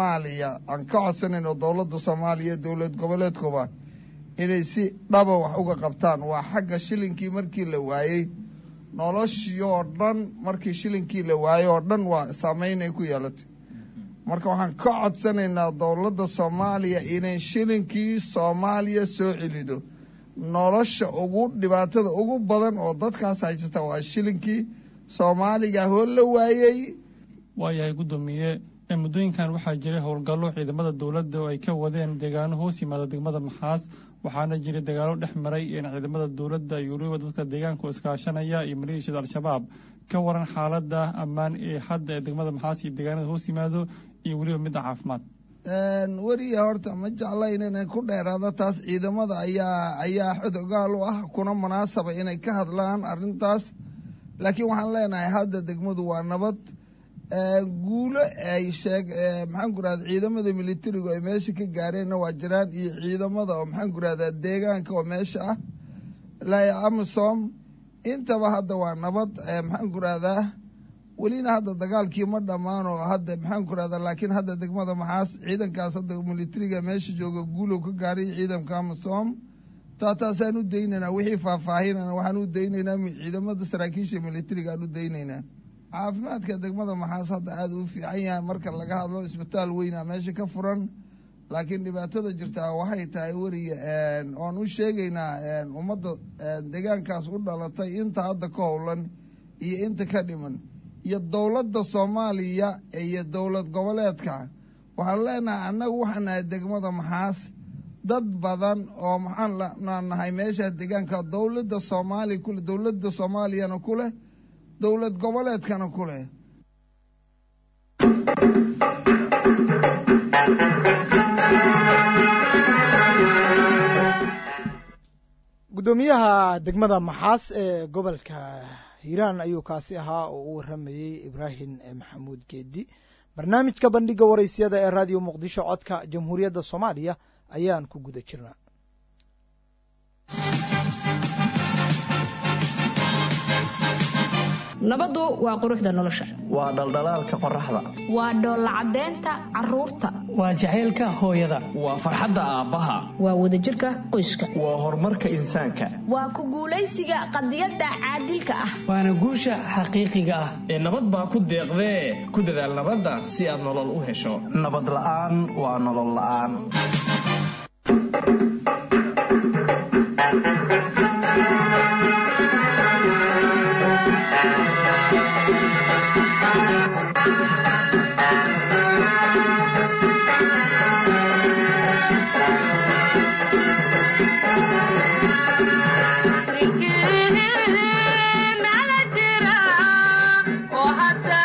Soomaaliya dowlad goboleedkuba inay si dhaba wax uga qabtaan waa xagga shilinkii markii la waayay noloshii oo dhan markii shilinkii la waayay oo dhan waa saameynay ku yeelatay marka waxaan ka codsanaynaa dowladda Soomaaliya inay shilinkii Soomaaliya soo celido nolosha ugu dhibaatada ugu badan oo dadkaas haysata waa shilinkii Soomaaliga oo la waayay waayahay gudoomiye muddooyinkan waxaa jiray howlgallo ciidamada dowladda oo ay ka wadeen deegaano hoos yimaada degmada maxaas waxaana jiray dagaalo dhex maray ciidamada dowladda iyo weliba dadka deegaanka iskaashanaya iyo maleeshiyada al-shabaab ka waran xaaladda ammaan ee hadda ee degmada maxaas iyo deegaanada hoos yimaado iyo weliba midda caafimaad wariya horta ma jeclayn inay ku dheeraado taas ciidamada ayaa xodogaal u ah kuna munaasaba inay ka hadlaan arrintaas laakiin waxaan leenahay hadda degmadu waa nabad guulo ay maxaan ku rahdaa ciidamada militariga ay meesha ka gaareenna waa jiraan iyo ciidamada oo maxaan ku rahdaa deegaanka oo meesha ah AMISOM intaba hadda waa nabad maxaan ku rahdaa welina hadda dagaalkii ma dhammaan oo hadda maxaan ku rahdaa laakiin hadda degmada maxaas ciidankaas hadda militariga meesha jooga guulow ka gaaray ciidanka AMISOM taasaan u daynaynaa wixii faahfaahinana waxaan u daynaynaa ciidamada saraakiisha militariga aan u daynaynaa caafimaadka degmada maxaas hadda aad u fiican yahay marka laga hadlo isbitaal weyna meesha ka furan laakiin dhibaatada jirtaa waxay tahay weriga oon u sheegaynaa ummadda deegaankaas u dhalatay inta hadda ka howlan iyo inta ka dhiman iyo dowladda Soomaaliya iyo dowlad goboleedka waxaan leenahay annagu waxaan nahay degmada maxaas dad badan oo maxaan nahay meesha deegaanka dowladda Soomaaliyana ku leh dowlad goboleedkana ku leh gudoomiyaha degmada maxaas ee gobolka hiiraan ayuu kaasi ahaa oo u waramayey Ibraahim Maxamuud Geedi barnaamijka bandhiga waraysyada ee radio Muqdisho codka Jamhuuriyadda Soomaaliya ayaan ku guda jirnaa nabadu waa quruxda nolosha waa dhaldhalaalka qorraxda waa dhoolla caddeynta carruurta waa jacaylka hooyada waa farxadda aabbaha waa wadajirka qoyska waa horumarka insaanka waa ku guulaysiga qadiyadda caadilka ah waana guusha xaqiiqiga ah ee nabad baa ku deeqdee ku dadaal nabadda si aad nolol u hesho nabad la'aan waa nolol la'aan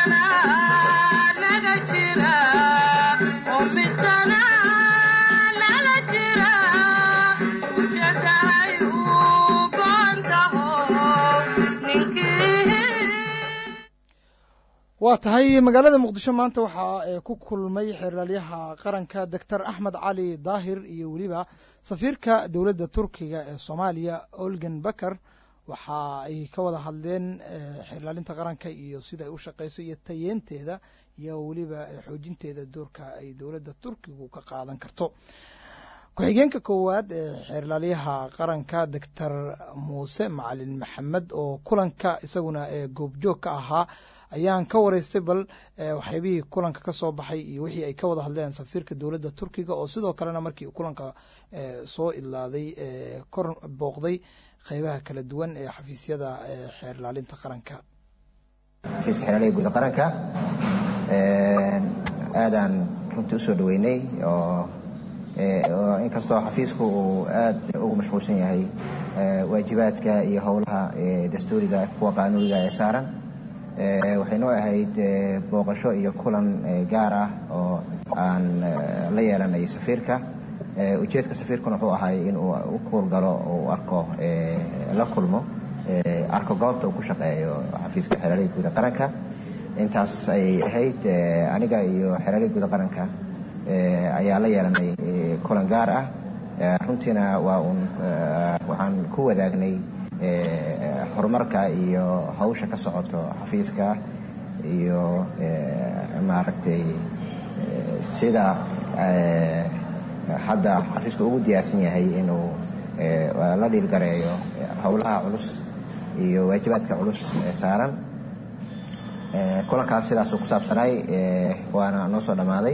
Sana waa tahay magaalada muqdisho maanta waxaa ku kulmay xeerlaalyaha qaranka doctor axmed cali daahir iyo weliba safiirka dowladda turkiga ee soomaaliya olgan bakar waxa ay ka wada hadleen xeerlaalinta qaranka iyo sida ay u shaqeyso iyo tayeenteeda iyo weliba xoojinteeda doorka ay dowladda turkigu ka qaadan karto ku-xigeenka koowaad ee xeerlaalyaha qaranka doctor muuse macalin maxamed oo kulanka isaguna goobjoog ka ahaa ayaan ka wareystay bal waxyaabihii kulanka ka soo baxay iyo wixii ay ka wada hadleen safiirka dowladda turkiga oo sidoo kalena markii kulanka soo idlaaday kor booqday qeybaha kala duwan ee xafiisyada xeerlaalinta qaranka. xafiiska xeerlaalyaha guud qaranka aadaan runtii usoo dhaweynay oo inkastoo xafiisku uu aad ugu mashquulsan yahay waajibaadka iyo howlaha dastuuriga kuwa qaanuuniga ee saaran waxay noo ahayd booqasho iyo kulan gaar ah oo aan la yeelanay safiirka. ujeedka safiirkuna wuxuu ahay in uu u kuurgalo uu arko la kulmo arko goobta uu ku shaqeeyo xafiiska xeerlaalyaha guud qaranka. intaas ay ahayd aniga iyo xeerlaalyaha guud qaranka ayaa la yeelanay kulan gaar ah. runtiina waxaan ku wadaagnay horumarka iyo hawsha ka socoto xafiiska iyo maaragtay sida hadda xafiiska ugu diyaarsan yahay inuu la dhiilgareeyo howlaha culus iyo waajibaadka culus ee saaran. kulankaas sidaasuu ku saabsanay waana noo soo dhammaaday.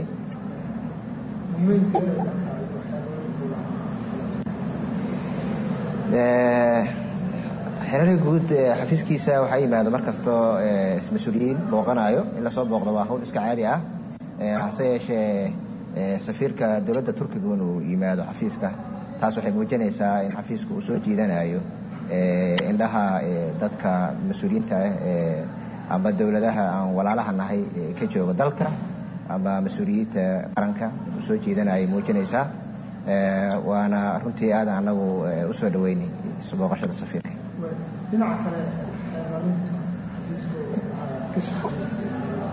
xeerlaalyaha guud xafiiskiisa waxaa yimaado markastoo mas-uuliyiin booqanayo in lasoo booqdo waa hawl iska caadi ah. hase yeeshee safiirka dowladda turkiga inuu yimaado xafiiska taas waxay muujinaysaa in xafiisku uu soo jiidanayo indhaha dadka mas-uuliyiinta ah ama dowladaha aan walaalaha nahay ka jooga dalka ama mas-uuliyiinta qaranka uu soo jiidanayay muujinaysaa. waana runtii aad anagu usoo dhaweynay booqashada safiirka. dhinaca kale xeerlaalinta xafiiska waxaad ka shaqeynaysay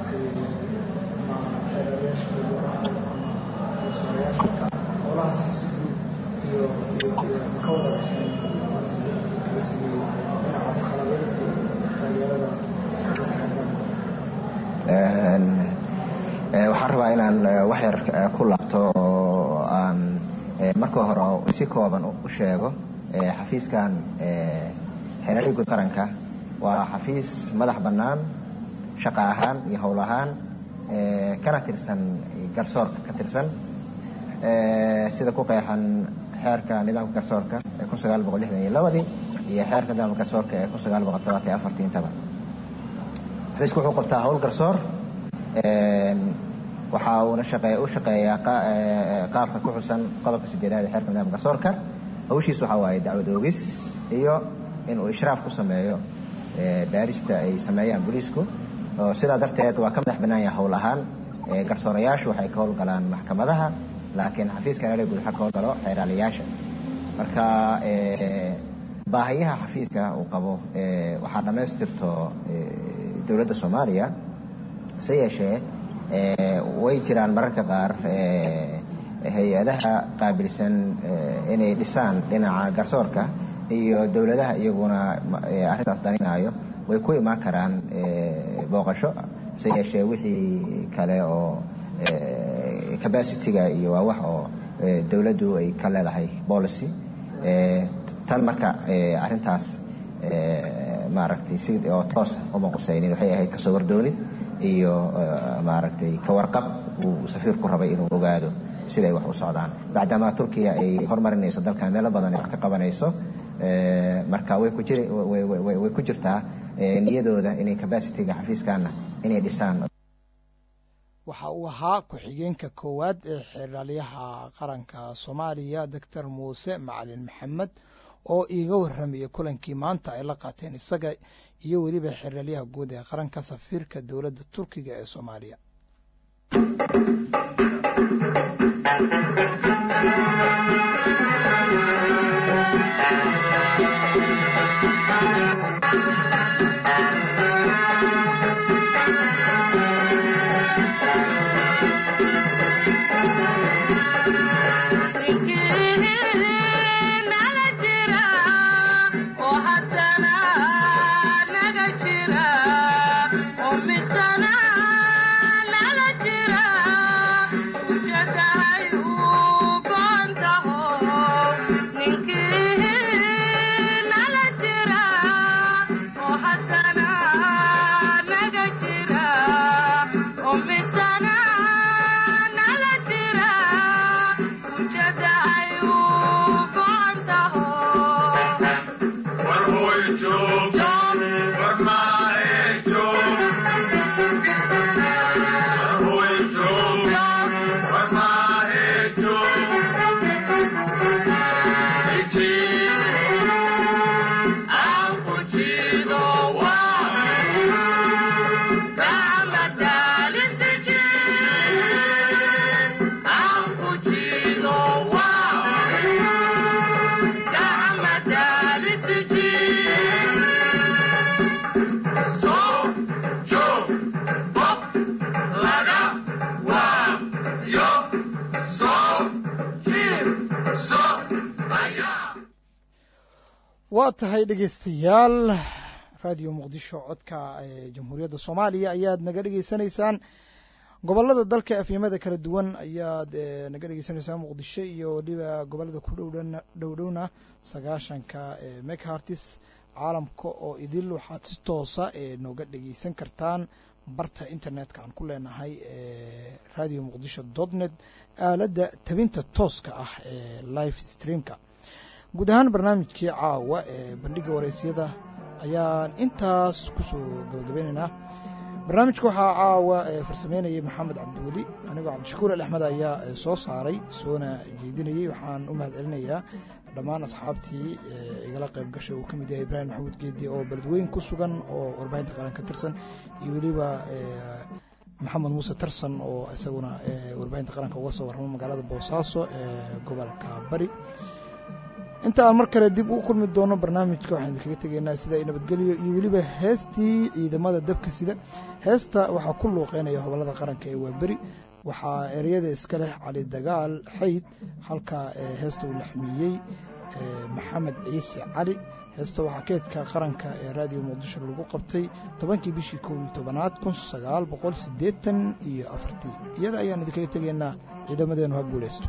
xeerlayaasha howlahaasi si guud iyo ka wada hesheen dhinacaas khalabeynta iyo taageerada xafiiska xeerlaalinta. waxaan rabaa inaan wax yar ku laabto oo aan marka hore si kooban u sheego xafiiskan xeerlaalyaha guud qaranka waa xafiis madax bannaan shaqo ahaan iyo howl ahaan kana tirsan garsoorka ka tirsan sida ku qeexan xeerka nidaamka garsoorka ee 1962 iyo xeerka nidaamka garsoorka ee 1974 intaba. xafiisku wuxuu qabtaa howl garsoor waxa uuna u shaqeeyaa qaabka ku xusan qodobka 8 ee xeerka nidaamka garsoorka. hawshiisu waxaa waaye dacwad oogis iyo inuu ishraaf ku sameeyo baarista ay sameeyaan booliisku. sidaa darteed waa ka madax bannaan yahay howl ahaan. garsoorayaashu waxay ka howlgalaan maxkamadaha laakiin xafiiska xeerlaalyaha guud waxaa ka howlgalo xeerlaalayaasha. marka baahiyaha xafiiska uu qabo waxaa dhammaystirto dowladda Soomaaliya. se yeeshee way jiraan mararka qaar hay-adaha qaabilsan inay dhisaan dhinaca garsoorka iyo dowladaha iyaguna arrintaas daninayo way ku imaan karaan booqasho. se yeeshee wixii kale oo capacity-ga iyo waa wax oo dowladdu ay ka leedahay policy. tan marka arrintaas maaragtay si oo toos uma qusaynin waxay ahayd kasoo wardoonid iyo maaragtay ka warqab uu safiirku rabay inuu ogaado siday wax u socdaan bacdama Turkiya ay horumarinayso dalka meelo badan ay wax ka qabanayso. marka way ku jirtaa niyadooda inay capacity-ga xafiiskana inay dhisaan. waxa uu ahaa ku-xigeenka koowaad ee xeerlaalyaha qaranka Soomaaliya doctor muuse macalin maxamed oo iiga warramayay kulankii maanta ay la qaateen isaga iyo weliba xeerlaalyaha guud ee qaranka safiirka dowladda Turkiga ee Soomaaliya. waa tahay dhegeystayaal raadiyo muqdisho codka jamhuuriyadda soomaaliya ayaad naga dhegeysanaysaan gobolada dalka afyamada kala duwan ayaad naga dhegeysanaysaan muqdisho iyo waliba gobolada ku dhowdhowna 90 megahertz caalamka oo idil waxaad si toosa nooga dhegeysan kartaan barta internetka aan ku leenahay radio muqdisho.net aaladda tabinta tooska ah ee live streamka guud ahaan barnaamijkii caawa ee bandhiga wareysyada ayaan intaas kusoo gabagabeynaynaa barnaamijka waxaa caawa farsameynayay maxamed cabdiweli anigoo cabdishakuur ali axmed ayaa soo saaray soona jeedinayey waxaan u mahad celinayaa dhammaan asxaabtii igala qayb gashay uu ka mid yahay ibraahim maxamuud geedi oo beledweyn ku sugan oo warbaahinta qaran ka tirsan iyo weliba maxamed muuse tarsan oo isaguna warbaahinta qaranka uga soo warramo magaalada boosaaso ee gobolka bari inta aan mar kale dib u kulmi doono barnaamijka waxaan idinkaga tegaynaa sida ay nabadgelyo iyo weliba heestii ciidamada dabka sida heesta waxaa ku luuqeynaya hobolada qaranka ee waaberi waxaa ereyada iska leh cali dagaal xayd halka heesta uu laxmiyey maxamed ciise cali heesta waxaa keedka qaranka ee raadiyo muqdisho lagu qabtay 10kii bishii 11aad 1984 iyada ayaan idinkaga tegaynaa ciidamadeenu ha guuleysto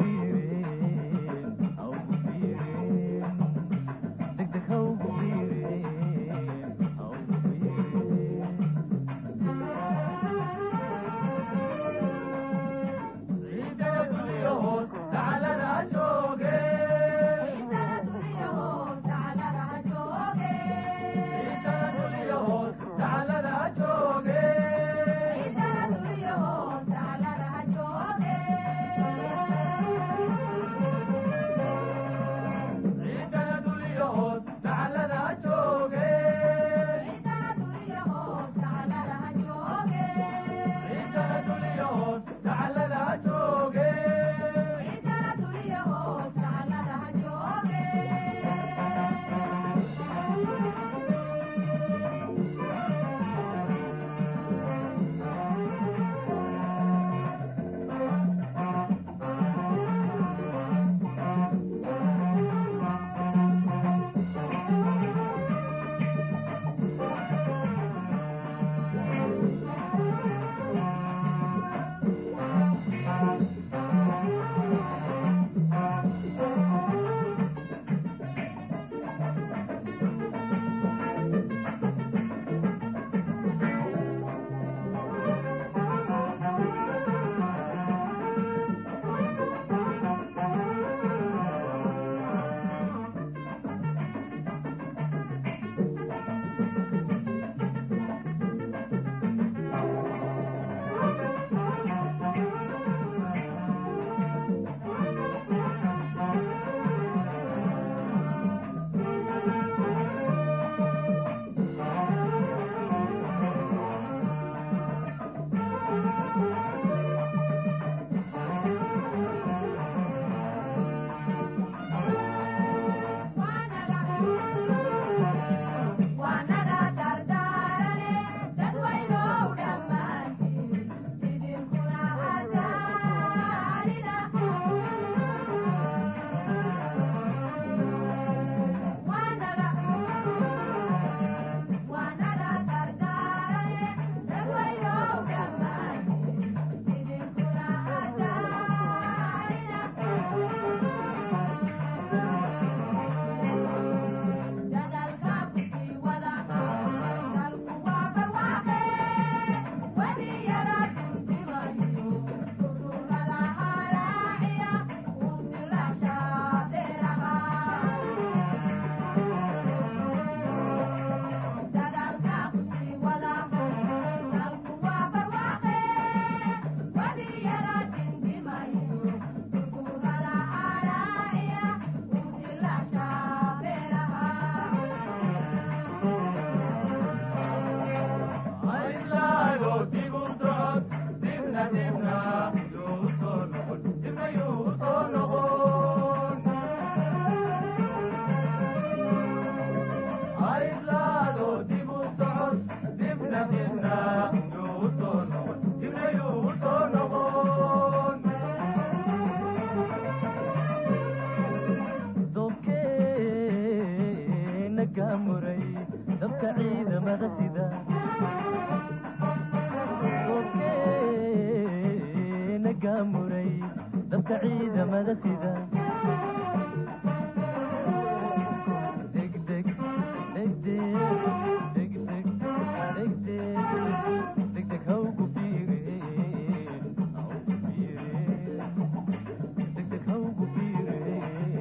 Degdeg ha ugu biirin dadka ciidamada sida degdeg hawgu biire degdeg hawgu biire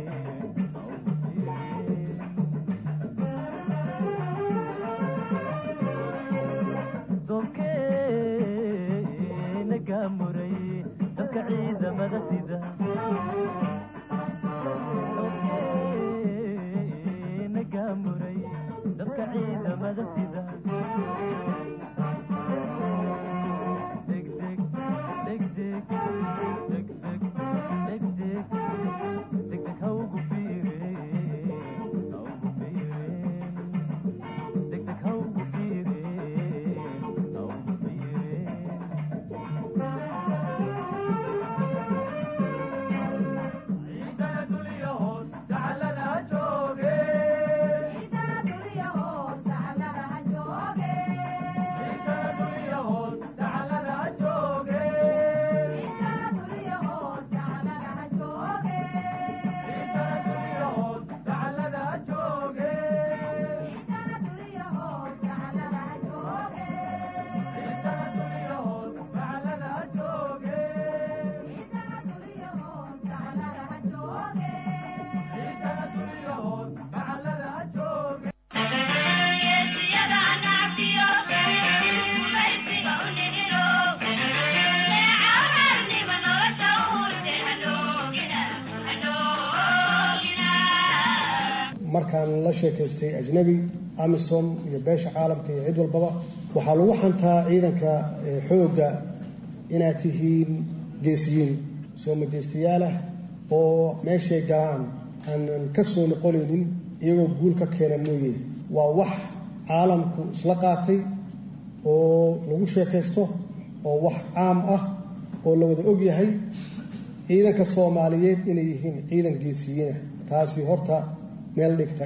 dobkeena gaamuray dadka ciidamada sida dobkeena gaamuray dadka ciidamada sida degdeg hawgu biire degdeg hawgu biire markaan la sheekaystay ajnabi amisom iyo beesha caalamka iyo cid walbaba waxaa lagu xantaa ciidanka xoogga inaad tihiin geesiyiin soo majeystayaal ah oo meeshay galaan aanan ka soo noqonaynin iyagoo guul ka keena mooye waa wax caalamku isla qaatay oo lagu sheekaysto oo wax caam ah oo la wada og yahay ciidanka soomaaliyeed inay yihiin ciidan geesiyiin ah taasi horta meel dhigta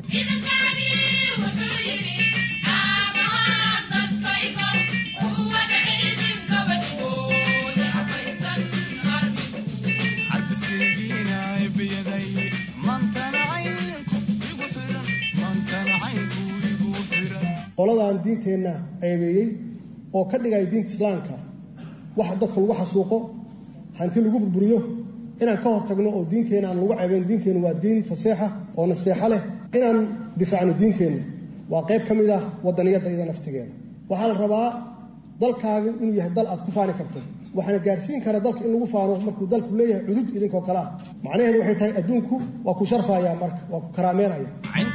qoladaan diinteenna ceebeeyey oo ka dhigaya diinta islaamka wax dadka lagu xasuuqo hanti lagu burburiyo inaan ka hortagno oo diinteenna aan lagu ceebeyn diinteenna waa diin faseexa oo nasteexa leh inaan difaacno diinteenna waa qayb ka mid ah wadaniyadda iyada naftigeeda waxaa la rabaa dalkaagu inuu yahay dal aad ku faani karto waxaana gaarsiin kara dalka in lagu faano markuu dalku leeyahay cudud idinkoo kale ah macnaheedu waxay tahay adduunku waa ku sharfayaa marka waa ku karaameynaya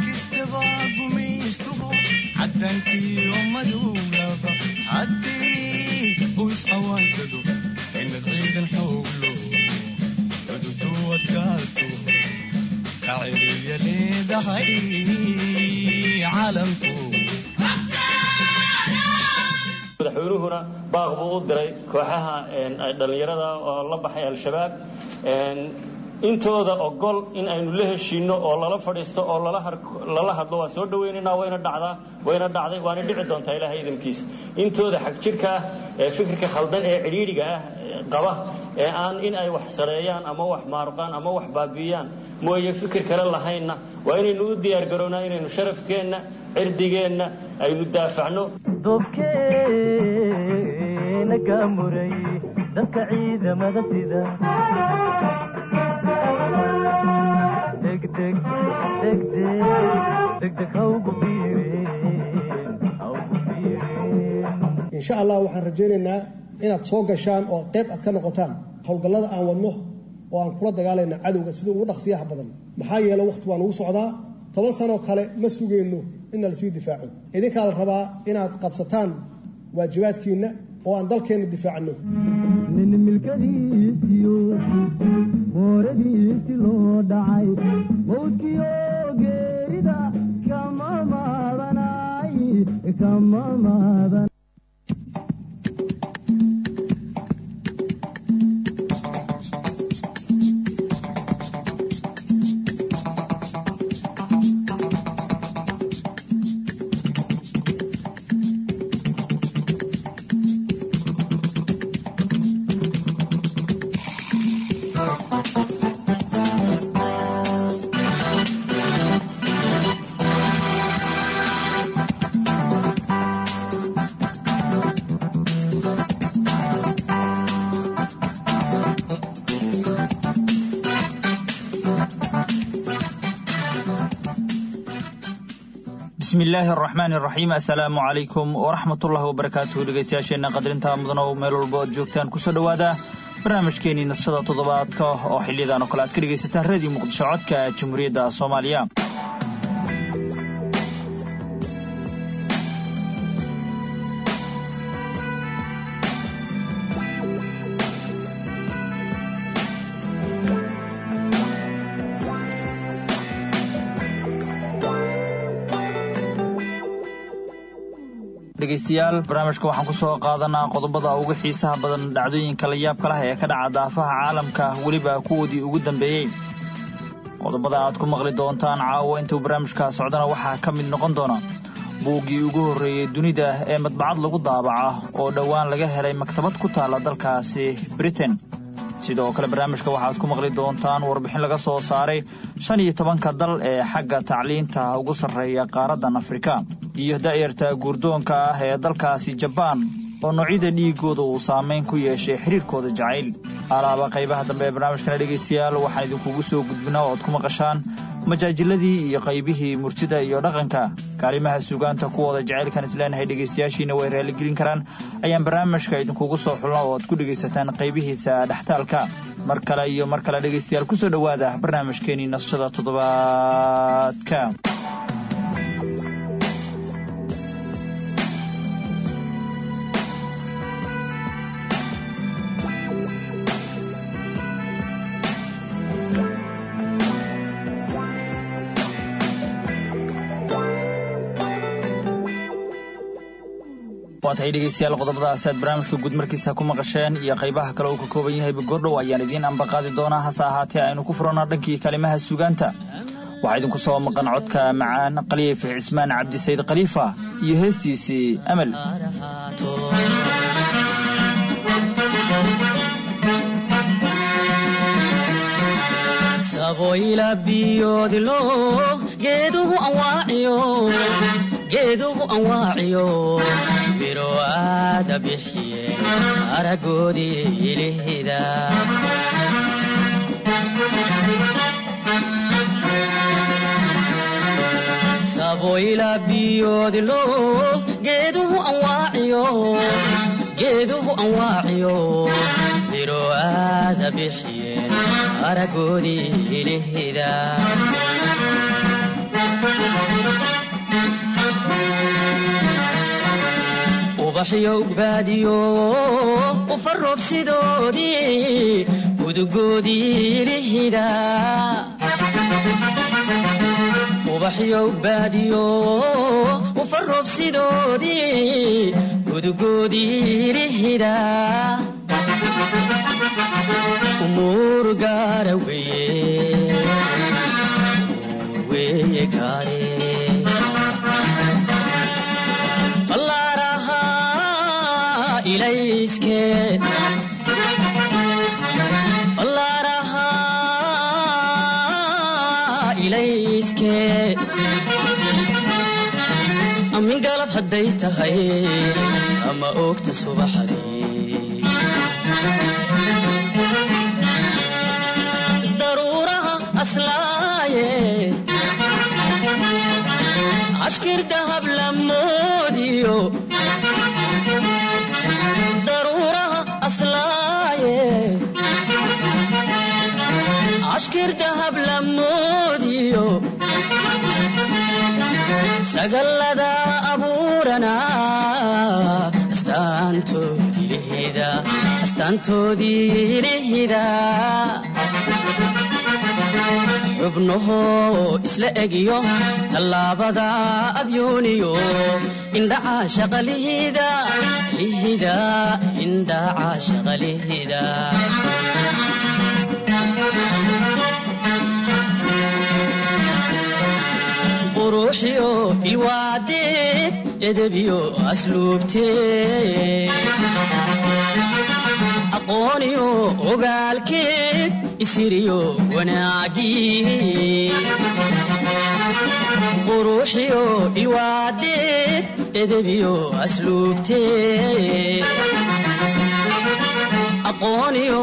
عدنكي ومدولبة عدي ويسعوانسدو إن غيد الحولو ردودو وكاتو كعلي ليدهي عالمكو madaxweynuhuna baaq buu u diray kooxaha dhalinyarada oo la baxay al-shabaab intooda ogol in aynu la heshiino oo lala fadhiisto oo lala hadlo waa soo dhaweynaynaa wayna dhacday waana dhici doontaa ilaahay idinkiisa intooda xag jirka ee fikirka khaldan ee cidhiidhiga ah qaba ee aan in ay wax sareeyaan ama wax maaruqaan ama wax baabiyaan mooye fikir kale lahaynna waa inaynu u diyaar garownaa inaynu sharafkeenna cirdigeenna aynu daafacno dobkeena gaamuray dadka ciidamada sida degdeg hawgu biireen insha allah waxaan rajaynaynaa inaad soo gashaan oo qayb aad ka noqotaan howlgallada aan wadno oo aan kula dagaalayna cadowga sida ugu dhaqsiyaha badan maxaa yeele waqti waan ugu socdaa 10 sanoo kale ma sugayno in la sii difaaco idinkaa la rabaa inaad qabsataan waajibaadkiina oo aan dalkeena difaacno nin milkadiisiyo mooradiisi loo dhacay mawdkiyo geerida kama maadan بسم الله الرحمن الرحيم السلام عليكم ورحمة الله وبركاته dhegeystayaasheena qadrinta mudan oo meel walba aad joogtaan ku soo dhawaada barnaamijkeeni nasada toddobaadka oo xiliyadan oo kale aad ka dhegeysataan radio muqdisho codka Jamhuuriyadda Soomaaliya dhegeystayaal barnaamijka waxaan ku soo qaadanaa qodobada ugu xiisaha badan dhacdooyinka la yaabka leh ee ka dhaca daafaha caalamka waliba kuwoodii ugu dambeeyay qodobada aad ku maqli doontaan caawa intuu barnaamijka socdana waxaa ka mid noqon doona buuggii ugu horreeyay dunida ee madbacad lagu daabaca oo dhowaan laga helay maktabad ku taala dalkaasi Britain sidoo kale barnaamijka waxaad ku maqli doontaan warbixin laga soo saaray 15 dal ee xagga tacliinta ugu sarreeya qaaradda Afrika iyo daayirta guurdoonka ah ee dalkaasi Japan oo noocyada dhiigooda uu saameyn ku yeeshay xiriirkooda jacayl alaaba qaybaha dambe ee barnaamijka dhageystayaal waxaan idinkugu soo gudbinaa oo aad ku maqashaan majaajiladii iyo qaybihii murtida iyo dhaqanka kaalimaha suugaanta kuwooda jacaylkan isleenahay dhegeystayaashiina way raali gelin karaan ayaan barnaamijka idinkugu soo xulnaa oo aad ku dhegeysataan qaybihiisa dhextaalka mar kale dhegeystayaal ku soo dhawaada barnaamijkeeni nasashada toddobaadka waatahay dhegeystayaal qodobadaas aad barnaamijka guud markiisa ku maqasheen iyo qaybaha kale uu ka kooban yahay goordhow ayaan idiin ambaqaadi doonaa hase ahaatee aynu ku furana dhankii kalimaha suugaanta waxaa idinku soo maqan codka macaan Khaliif Cismaan Cabdi Sayd Khaliifa iyo heestiisii Amal sagoyla biyodilo geeduhu anwaaciyo biro aada bixiye aragoodii ilihida saboyla biyodilo geeduhu anwaaciyo biro aada bixiye aragoodii ilihida ubaxyo ugbaadiyo ufaroob sidoodii udugoodii lihida ubaxyo ugbaadiyo ufaroob sidoodii udugoodii lihida umuur gaara weeye gaare ilayske amin galab hadday tahay ama oogta subaxdii daruuraha aslaaye ashkir dahab lamoodiyo ashkir dahab lamoodiyo sagalada abuurana astaantoodii lihida xubnaho isla egiyo tallaabada abyooniyo indhaca shaqalihida indhaca shaqalihida quruxiyo ilwaadeed edebiyo asluubteed aqooniyo ogaalkeed isiriyo wanaagii quruxiyo ilwaadeed edebiyo asluubteed aqooniyo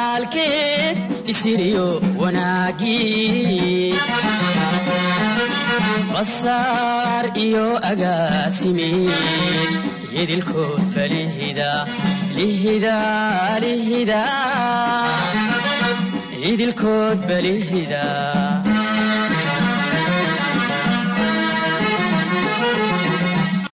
ogaalkeed isiriyo wanaagii masaar iyo agaasimiin idilkood balihida idilkood balihida